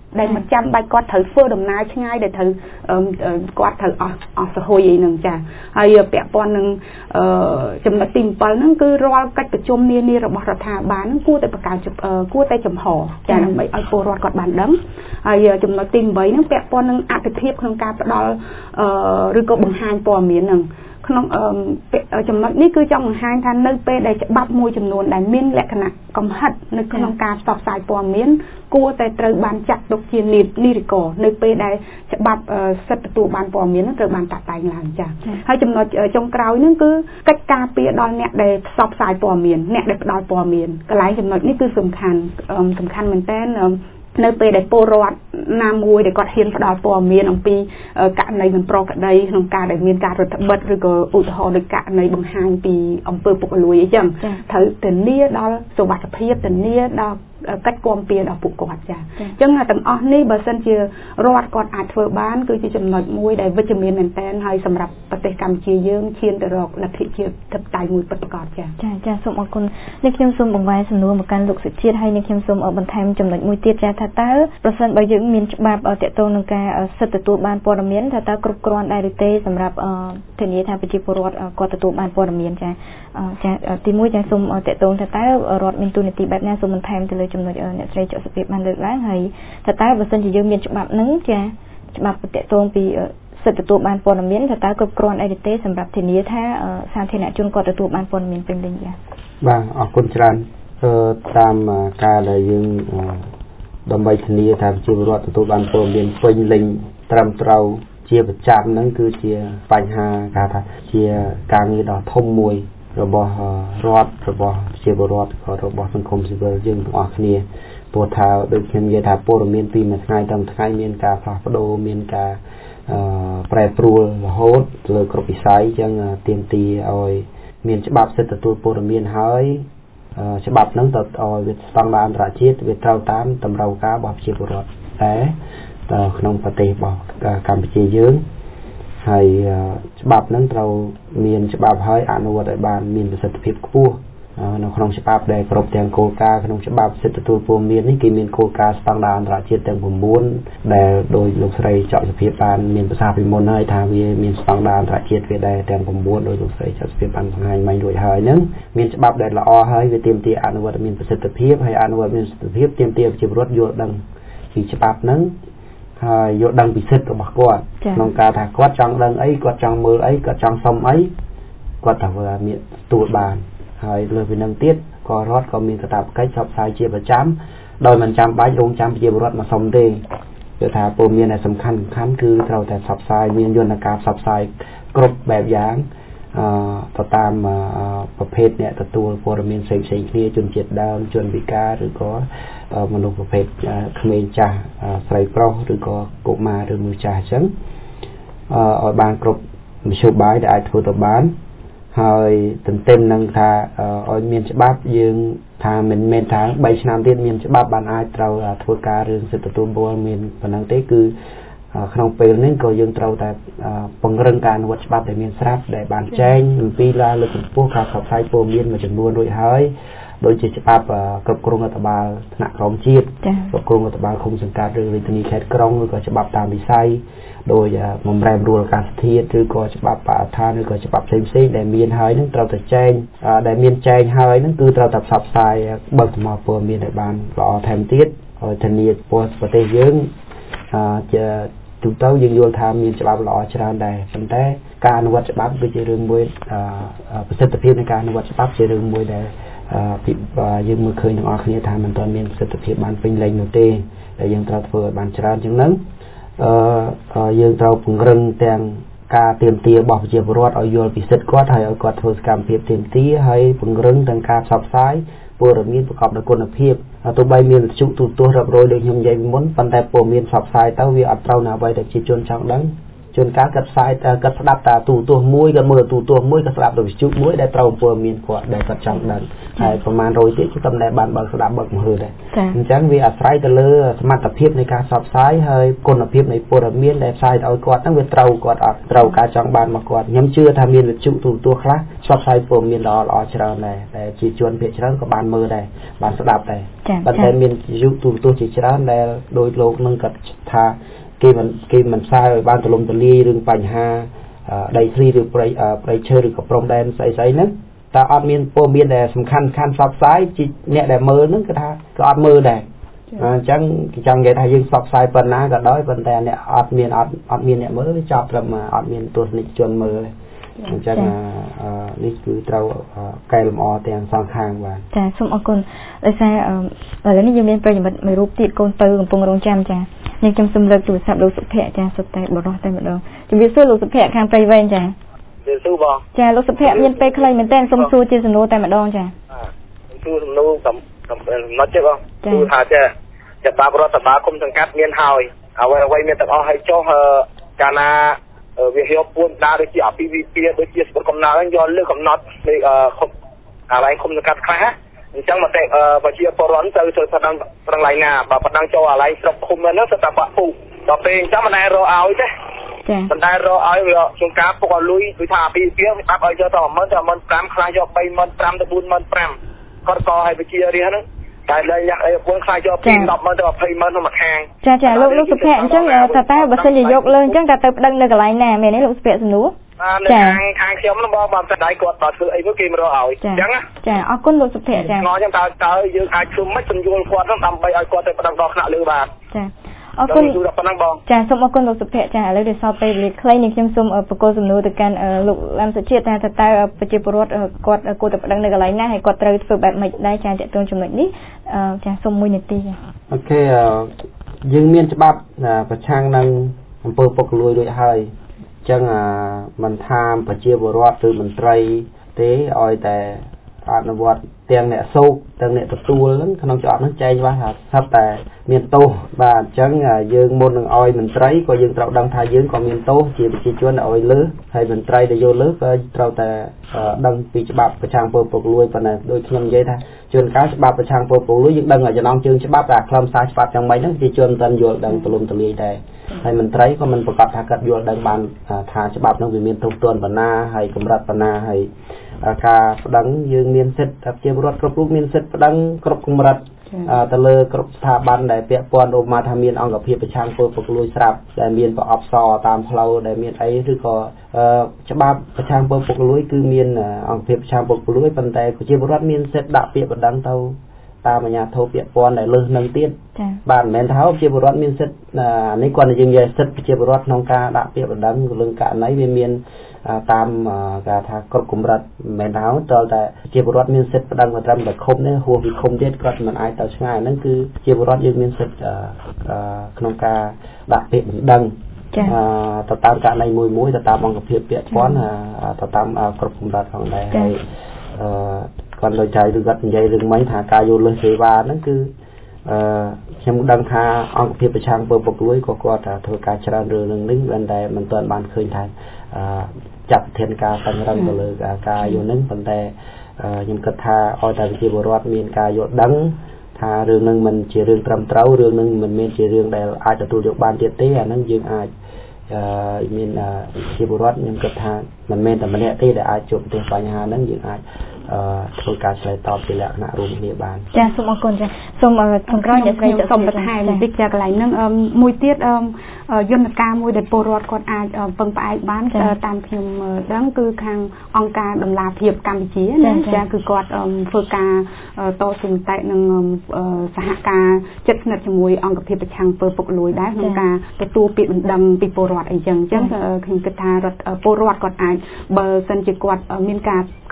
ដែលមិនចាំបាច់គាត់ត្រូវធ្វើដំណើរឆ្ងាយដែលត្រូវគាត់ត្រូវអស់សហួយអីហ្នឹងចាហើយពាក់ព័ន្ធនឹងចំណុចទី7ហ្នឹងគឺរាល់កិច្ចប្រជុំនានារបស់រដ្ឋាភិបាលហ្នឹងគួរតែបង្កើតគួរតែចំហចាដើម្បីឲ្យពលរដ្ឋគាត់បានដឹងហើយចំណុចទី8ហ្នឹងពាក់ព័ន្ធនឹងអតិភិបក្នុងការផ្ដល់ឬក៏បង្ហាញព័ត៌មានហ្នឹងក្នុងចំណុចនេះគឺចង់បង្ហាញថានៅពេលដែលច្បាប់មួយចំនួនដែលមានលក្ខណៈកំហិតនៅក្នុងការផ្សព្វផ្សាយព័ត៌មានគួរតែត្រូវបានចាត់ទុកជានិរិកនៅពេលដែលច្បាប់សិទ្ធិទទួលបានព័ត៌មាននឹងត្រូវបានតាក់តែងឡើងចា៎ហើយចំណុចចុងក្រោយនឹងគឺកិច្ចការពារដល់អ្នកដែលផ្សព្វផ្សាយព័ត៌មានអ្នកដែលផ្ដល់ព័ត៌មានកន្លែងចំណុចនេះគឺសំខាន់មែនតើនៅពេលដែលពលរដ្ឋណាមួយដែលគាត់ហ៊ានផ្ដល់ព័ត៌មានអំពីករណីមិនប្រក្រតីក្នុងការដែលមានការរដ្ឋបិទឬក៏ឧទាហរណ៍ដូចករណីបង្ហាញពីអំពើពុករលួយអីចឹងត្រូវធានាដល់សុវត្ថិភាពធានាដល់កិច្ចគាំពារដល់ពួកគាត់ចាអញ្ចឹងទាំងអស់នេះបើសិនជារដ្ឋគាត់អាចធ្វើបានគឺជាចំណុចមួយដែលវិជ្ជមានមែនទែនហើយសម្រាប់ប្រទេសកម្ពុជាយើងឈានទៅរកលទ្ធិជាតិធិបតេយ្យមួយពិតប្រាកដចាសូមអរគុណនេះខ្ញុំសូមបង្វែរសំណួរមកកាន់លោកសុជាតិហើយនេះខ្ញុំសូមបន្ថែមចំណុចមួយទៀតចាថាតើប្រសិនបើយើងមានច្បាប់ទាក់ទងនឹងការសិទ្ធិទទួលបានព័ត៌មានថាតើគ្រប់គ្រាន់ដែរឬទេសម្រាប់ធានាថាប្រជាពលរដ្ឋគាត់ទទួលបានព័ត៌មានចាទី1ចាសូមទាក់ទងថាតើរដ្ឋមានទូនាទីបែបណាសូមបន្ថែមទៅលើចំណុចអ្នកស្រីចុសុភាពបានលើកឡើងហើយថាតើបើសិនជាយើងមានច្បាប់ហ្នឹងចាច្បាប់ទាក់ទងពីសិទ្ធិទទួលបានព័ត៌មានថាតើគ្រប់គ្រាន់អីទេសម្រាប់ធានាថាសាធារណជនគាត់ទទួលបានព័ត៌មានពេញលេញចាបាទអរគុណច្រើនតាមការដែលយើងដើម្បីធានាថាប្រជាពលរដ្ឋទទួលបានព័ត៌មានពេញលេញត្រឹមត្រូវជាប្រចាំហ្នឹងគឺជាបញ្ហាគេថាជាការងារដ៏ធំមួយរបស់រដ្ឋរបស់ប្រជាពលរដ្ឋក៏របស់សង្គមស៊ីវិលយើងទាំងអស់គ្នាព្រោះថាដូចខ្ញុំនិយាយថាព័ត៌មានពីមួយថ្ងៃទៅមួយថ្ងៃមានការផ្លាស់ប្ដូរមានការប្រែប្រួលរហូតលើគ្រប់វិស័យអញ្ចឹងទាមទារឲ្យមានច្បាប់សិទ្ធិទទួលព័ត៌មានហើយច្បាប់ហ្នឹងទៅឲ្យវាស្តង់ដារអន្តរជាតិវាត្រូវតាមតម្រូវការរបស់ប្រជាពលរដ្ឋតែក្នុងប្រទេសរបស់កម្ពុជាយើងហើយច្បាប់ហ្នឹងត្រូវមានច្បាប់ហើយអនុវត្តឲ្យបានមានប្រសិទ្ធភាពខ្ពស់នៅក្នុងច្បាប់ដែលគ្រប់ទាំងគោលការណ៍ក្នុងច្បាប់សិទ្ធិទទួលព័ត៌មាននេះគេមានគោលការណ៍ស្តង់ដារអន្តរជាតិទាំង9ដែលដោយលោកស្រីចောက်សុភាពបានមានប្រសាសន៍ពីមុនហើយថាវាមានស្តង់ដារអន្តរជាតិវាដែរទាំង9ដោយលោកស្រីចောက်សុភាពបានបង្ហាញមិញរួចហើយហ្នឹងមានច្បាប់ដែលល្អហើយវាទាមទារអនុវត្តមានប្រសិទ្ធភាពហើយអនុវត្តមានប្រសិទ្ធភាពទាមទារប្រជាពលរដ្ឋយល់ដឹងពីច្បាប់ហ្នឹងហើយយល់ដឹងពីសិទ្ធិរបស់គាត់ក្នុងការថាគាត់ចង់ដឹងអីគាត់ចង់មើលអីគាត់ចង់សុំអីគាត់ត្រូវមានទទួលបានហើយលើពីនឹងទៀតក៏រដ្ឋក៏មានកាតព្វកិច្ចផ្សព្វផ្សាយជាប្រចាំដោយមិនចាំបាច់រងចាំប្រជាពលរដ្ឋមកសុំទេគឺថាព័ត៌មានដែលសំខាន់គឺត្រូវតែផ្សព្វផ្សាយមានយន្តការផ្សព្វផ្សាយគ្រប់បែបយ៉ាងទៅតាមប្រភេទអ្នកទទួលព័ត៌មានផ្សេងៗគ្នាជនជាតិដើមជនពិការឬក៏មនុស្សប្រភេទក្មេងចាស់ស្រីប្រុសឬក៏កុមារឬមនុស្សចាស់អញ្ចឹងឲ្យបានគ្រប់មធ្យោបាយដែលអាចធ្វើទៅបានហើយទន្ទឹមនឹងថាឲ្យមានច្បាប់យើងថាមិនមែនថា3ឆ្នាំទៀតមានច្បាប់បានអាចត្រូវធ្វើការរឿងសិទ្ធិទទួលព័ត៌មានប៉ុណ្ណឹងទេគឺក្នុងពេលនេះក៏យើងត្រូវតែពង្រឹងការអនុវត្តច្បាប់ដែលមានស្រាប់ដែលបានចែងអំពីលើកកម្ពស់ការផ្សព្វផ្សាយព័ត៌មានមួយចំនួនរួចហើយដូចជាច្បាប់គ្រប់គ្រងរដ្ឋបាលថ្នាក់ក្រោមជាតិគ្រប់គ្រងរដ្ឋបាលឃុំសង្កាត់ឬរាជធានីខេត្តក្រុងឬក៏ច្បាប់តាមវិស័យដោយបំរែបំរួលអាកាសធាតុឬក៏ច្បាប់បរិស្ថានឬក៏ច្បាប់ផ្សេងៗដែលមានហើយនឹងត្រូវតែចែងដែលមានចែងហើយនឹងគឺត្រូវតែផ្សព្វផ្សាយបើកចំហព័ត៌មានឲ្យបានល្អថែមទៀតឲ្យធានាប្រទេសយើងជាទូទៅយើងយល់ថាមានច្បាប់ល្អច្រើនដែរប៉ុន្តែការអនុវត្តច្បាប់គឺជារឿងមួយប្រសិទ្ធភាពនៃការអនុវត្តច្បាប់ជារឿងមួយដែលយើងមើលឃើញទាំងអស់គ្នាថាមិនទាន់មានប្រសិទ្ធភាពបានពេញលេញនោះទេដែលយើងត្រូវធ្វើឲ្យបានច្រើនជាងហ្នឹងយើងត្រូវពង្រឹងទាំងការទាមទាររបស់ប្រជាពលរដ្ឋឲ្យយល់ពីសិទ្ធិគាត់ហើយឲ្យគាត់ធ្វើសកម្មភាពទាមទារហើយពង្រឹងទាំងការផ្សព្វផ្សាយព័ត៌មានប្រកបដោយគុណភាពទោះបីមានវិទ្យុទូរទស្សន៍រាប់រយដូចខ្ញុំនិយាយពីមុនប៉ុន្តែព័ត៌មានផ្សព្វផ្សាយទៅវាអត់ត្រូវនៅអ្វីដែលប្រជាជនចង់ដឹងជួនកាលគាត់ផ្សាយគាត់ស្ដាប់តាទូទស្សន៍មួយគាត់មើលទូទស្សន៍មួយគាត់ស្ដាប់វិទ្យុមួយដែលត្រូវព័ត៌មានគាត់ដែលគាត់ចង់ដឹងហើយប្រហែល100ទៀតគាត់តែបានបើកស្ដាប់បើកមើលដែរអញ្ចឹងវាអាស្រ័យទៅលើសមត្ថភាពនៃការផ្សព្វផ្សាយហើយគុណភាពនៃព័ត៌មានដែលផ្សាយឲ្យគាត់ហ្នឹងវាត្រូវគាត់អត់ត្រូវការចង់បានមកគាត់ខ្ញុំជឿថាមានវិទ្យុទូទស្សន៍ខ្លះផ្សព្វផ្សាយព័ត៌មានល្អច្រើនដែរតែជាជនភាគច្រើនក៏បានមើលដែរបានស្ដាប់ដែរប៉ុន្តែមានវិទ្យុទូទស្សន៍ជាច្រើនដែលដោយលោកនឹងគាត់ថាគេមិនផ្សាយឲ្យបានទូលំទូលាយរឿងបញ្ហាដីធ្លីឬព្រៃឈើឬក៏ព្រំដែនស្អីហ្នឹងតែអត់មានព័ត៌មានដែលសំខាន់ផ្សព្វផ្សាយជាអ្នកដែលមើលហ្នឹងគឺថាក៏អត់មើលដែរអញ្ចឹងគេចង់និយាយថាយើងផ្សព្វផ្សាយប៉ុណ្ណាក៏ដោយប៉ុន្តែអ្នកអត់មានអ្នកមើលវាចាប់ត្រឹមអត់មានទស្សនិកជនមើលទេអញ្ចឹងនេះគឺត្រូវកែលម្អទាំងសងខាងបាទចាសូមអរគុណដោយសារឥឡូវនេះយើងមានប្រិយមិត្តមួយរូបទៀតកូនទៅកំពុងរងចាំចានេះខ្ញុំសូមលើកទូរស័ព្ទលោកសុភ័ក្រចាសុទ្ធតែបរិសុទ្ធតែម្ដងជំរាបសួរលោកសុភ័ក្រខាងព្រៃវែងចាជំរាបសួរបងចាលោកសុភ័ក្រមានពេលខ្លីមែនតើសូមសួរជាសំណួរតែម្ដងចាសួរសំណួរកំណត់ទេបងសួរថាចាបាបរដ្ឋបាលគុំសង្កាត់មានហើយអ្វីមានទាំងអស់ហើយចុះកាលណាវាហៀបពួនដើរដូចជាអភិវិពាដូចជាស្ពុតកំណើហ្នឹងយកលើកំណត់នៃកន្លែងគុំសង្កាត់ខ្លះអញ្ចឹងមកតែប្រជាពលរដ្ឋទៅស្ដឹងប្រឹងឡៃណាបើប្រដឹងចូលអាឡៃស្រុកឃុំហ្នឹងទៅតែបាក់ពុះដល់ពេលអញ្ចឹងមិនដែររកឲ្យទេចាមិនដែររកឲ្យវាជួនកាលពុកឲ្យលុយដូចថាអភិវិពាស្ដាប់ឲ្យយកទៅ10000ទៅ15000ខ្លះយក35000ទៅ45000គាត់ក៏ឲ្យប្រជារាស្ត្រហ្នឹងតែលើយ៉ាក់អីពួនខ្លាចយកពី100000ទៅ20000ក្នុងមួយខាងចាលោកសុភ័ក្រអញ្ចឹងតែបើសិនជាយកលើអញ្ចឹងតែទៅប្តឹងនៅកន្លែងណាមែនទេលោកសុភ័ក្រសំណួរចាខាងខ្ញុំហ្នឹងបងបានតែដៃគាត់ដល់ធ្វើអីទៅគេមករកឲ្យអញ្ចឹងចាអរគុណលោកសុភ័ក្រចាងអញ្ចឹងតើយើងអាចធ្វើមិនបញ្យល់គាត់ហ្នឹងដើម្បីឲ្យគាត់ទៅប្តឹងដល់ថ្នាក់លើបានចាអរគុណចាសូមអរគុណលោកសុភ័ក្រចាឥឡូវដែលសល់ពេលវេលាខ្លីនេះខ្ញុំសូមបកគោសំណួរទៅកាន់លោកឡាំសុជាតិថាតើប្រជាពលរដ្ឋគាត់គួរតែប្តឹងនៅកន្លែងណាហើយគាត់ត្រូវធ្វើបែបម៉េចដែរចាតើតើចំណុចនេះចាសូម1នាទីចាអូខេយើងមានច្បាប់ប្រឆាំងនឹងអំពើពុករលួយរួចហើយអញ្ចឹងមិនថាប្រជាពលរដ្ឋឬមន្ត្រីទេឲ្យតែអនុវត្តទាំងអ្នកសោកទាំងអ្នកទទួលហ្នឹងក្នុងច្បាប់ហ្នឹងចែងថាស្រាប់តែមានទោសបាទអញ្ចឹងយើងមុននឹងឲ្យមន្ត្រីក៏យើងត្រូវដឹងថាយើងក៏មានទោសជាប្រជាជនឲ្យលើសហើយមន្ត្រីដែលយកលើសក៏ត្រូវតែដឹងពីច្បាប់ប្រឆាំងពុករលួយប៉ុន្តែដូចខ្ញុំនិយាយថាជួនកាលច្បាប់ប្រឆាំងពុករលួយយើងដឹងឲ្យចំណងជើងច្បាប់តែខ្លឹមសារច្បាប់យ៉ាងម៉េចហ្នឹងប្រជាជនមិនទាន់យល់ដឹងទូលំទូលាយដែរហើយមន្ត្រីក៏មិនប្រកាសថាគាត់យល់ដឹងបានថាច្បាប់ហ្នឹងវាមានទោសទណ្ឌប៉ុណ្ណាហើយកម្រិតប៉ុណ្ណាហើយការប្តឹងយើងមានសិទ្ធិប្រជាពលរដ្ឋគ្រប់រូបមានសិទ្ធិប្តឹងគ្រប់កម្រិតទៅលើគ្រប់ស្ថាប័នដែលពាក់ព័ន្ធឧបមាថាមានអង្គភាពប្រឆាំងពុករលួយស្រាប់ដែលមានប្រអប់សតាមផ្លូវដែលមានអីឬក៏ច្បាប់ប្រឆាំងពុករលួយគឺមានអង្គភាពប្រឆាំងពុករលួយប៉ុន្តែប្រជាពលរដ្ឋមានសិទ្ធិដាក់ពាក្យប្តឹងទៅតាមអាជ្ញាធរពាក់ព័ន្ធដែលលើសនឹងទៀតបាទមិនមែនថាប្រជាពលរដ្ឋមានសិទ្ធិនេះគាត់និយាយសិទ្ធិប្រជាពលរដ្ឋក្នុងការដាក់ពាក្យប្តឹងរឿងករណីវាមានតាមគេថាគ្រប់កម្រិតមិនមែនថាតើតែជាពលរដ្ឋមានសិទ្ធិប្តឹងត្រឹមតែឃុំទេហួសពីឃុំទៀតគាត់មិនអាចទៅឆ្ងាយហ្នឹងគឺជាពលរដ្ឋយើងមានសិទ្ធិក្នុងការដាក់ពាក្យបណ្ដឹងទៅតាមករណីមួយទៅតាមអង្គភាពពាក់ព័ន្ធទៅតាមគ្រប់កម្រិតផងដែរហើយគាត់លើកចែកឬគាត់និយាយរឿងមិញថាការយកលើសសេវាហ្នឹងគឺខ្ញុំដឹងថាអង្គភាពប្រឆាំងពុករលួយក៏គាត់ធ្វើការច្រើនរឿងនេះប៉ុន្តែមិនទាន់បានឃើញថាចាត់ធានការតឹងរឹងទៅលើការយកនឹងប៉ុន្តែខ្ញុំគិតថាឲ្យតែប្រជាពលរដ្ឋមានការយល់ដឹងថារឿងនឹងមិនជារឿងត្រឹមត្រូវរឿងនឹងមិនមែនជារឿងដែលអាចទទួលយកបានទៀតទេអាហ្នឹងយើងអាចមានប្រជាពលរដ្ឋខ្ញុំគិតថាមិនមែនតែម្នាក់ទេដែលអាចជួបប្រទះបញ្ហាហ្នឹងយើងអាចធ្វើការឆ្លើយតបពីលក្ខណៈរួមគ្នាបានចាសូមអរគុណចាសូមសំក្រោយអ្នកស្រីសូមបន្ថែមបន្តិចចាកន្លែងហ្នឹងមួយទៀតយន្តការមួយដែលពលរដ្ឋគាត់អាចពឹងផ្អែកបានតាមខ្ញុំដឹងគឺខាងអង្គការដំណាភិបកម្ពុជាណាចាគឺគាត់ធ្វើការតស៊ូមតិនឹងសហការជិតស្និទ្ធជាមួយអង្គភាពប្រឆាំងពុករលួយដែរក្នុងការទទួលពាក្យបណ្ដឹងពីពលរដ្ឋអីចឹងខ្ញុំគិតថាពលរដ្ឋគាត់អាចបើសិនជាគាត់មានការខ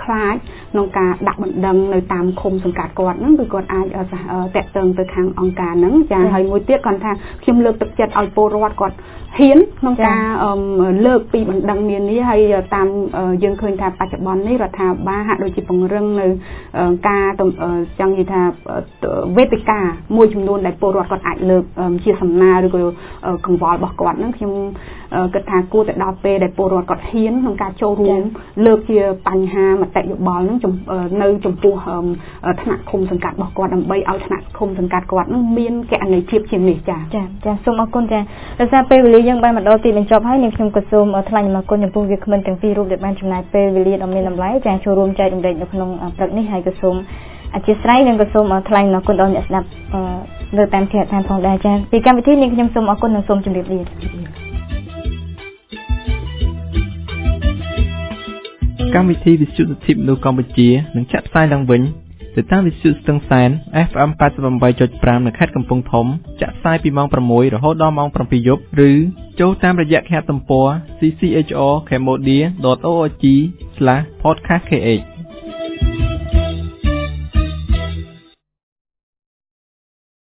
ខ្លាចក្នុងការដាក់បណ្ដឹងនៅតាមឃុំសង្កាត់គាត់ហ្នឹងគឺគាត់អាចតាក់ទងទៅខាងអង្គការហ្នឹងចាហើយមួយទៀតគាត់ថាខ្ញុំលើកទឹកចិត្តឲ្យពលរដ្ឋគាត់ហ៊ានក្នុងការលើកពីបណ្ដឹងនានាហើយតាមយើងឃើញថាបច្ចុប្បន្ននេះរដ្ឋាភិបាលហាក់ដូចជាពង្រឹងនៅការចង់និយាយថាវេទិកាមួយចំនួនដែលពលរដ្ឋគាត់អាចលើកជាសំណើឬក៏កង្វល់របស់គាត់ហ្នឹងខ្ញុំគិតថាគួរតែដល់ពេលដែលពលរដ្ឋគាត់ហ៊ានក្នុងការចូលរួមលើកជាបញ្ហាមតិយោបល់ហ្នឹងនៅចំពោះថ្នាក់ឃុំសង្កាត់របស់គាត់ដើម្បីឲ្យថ្នាក់ឃុំសង្កាត់គាត់ហ្នឹងមានគណនេយ្យភាពជាងនេះចាសូមអរគុណចាដោយសារពេលវេលាយើងបានមកដល់ទីបញ្ចប់ហើយនាងខ្ញុំក៏សូមថ្លែងអំណរគុណចំពោះវាគ្មិនទាំងពីររូបដែលបានចំណាយពេលវេលាដ៏មានតម្លៃចាចូលរួមចែករំលែកនៅក្នុងព្រឹកនេះហើយក៏សូមអធិស្ឋាននិងក៏សូមថ្លែងអំណរគុណដល់អ្នកស្ដាប់នៅតាមគេតាមផងដែរចាពីកម្មវិធីនាងខ្ញុំសូមអរគុណនិងសូមជម្រាបលាកម្មវិធីវិទ្យុសិទ្ធិមនុស្សកម្ពុជានឹងចាក់ផ្សាយឡើងវិញទៅតាមវិទ្យុស្ទឹងសែន FM 88.5 នៅខេត្តកំពង់ធំចាក់ផ្សាយពីម៉ោង 6 រហូតដល់ម៉ោង 7 យប់ឬចូលតាមរយៈគេហទំព័រ cchr cambodia.org/podcast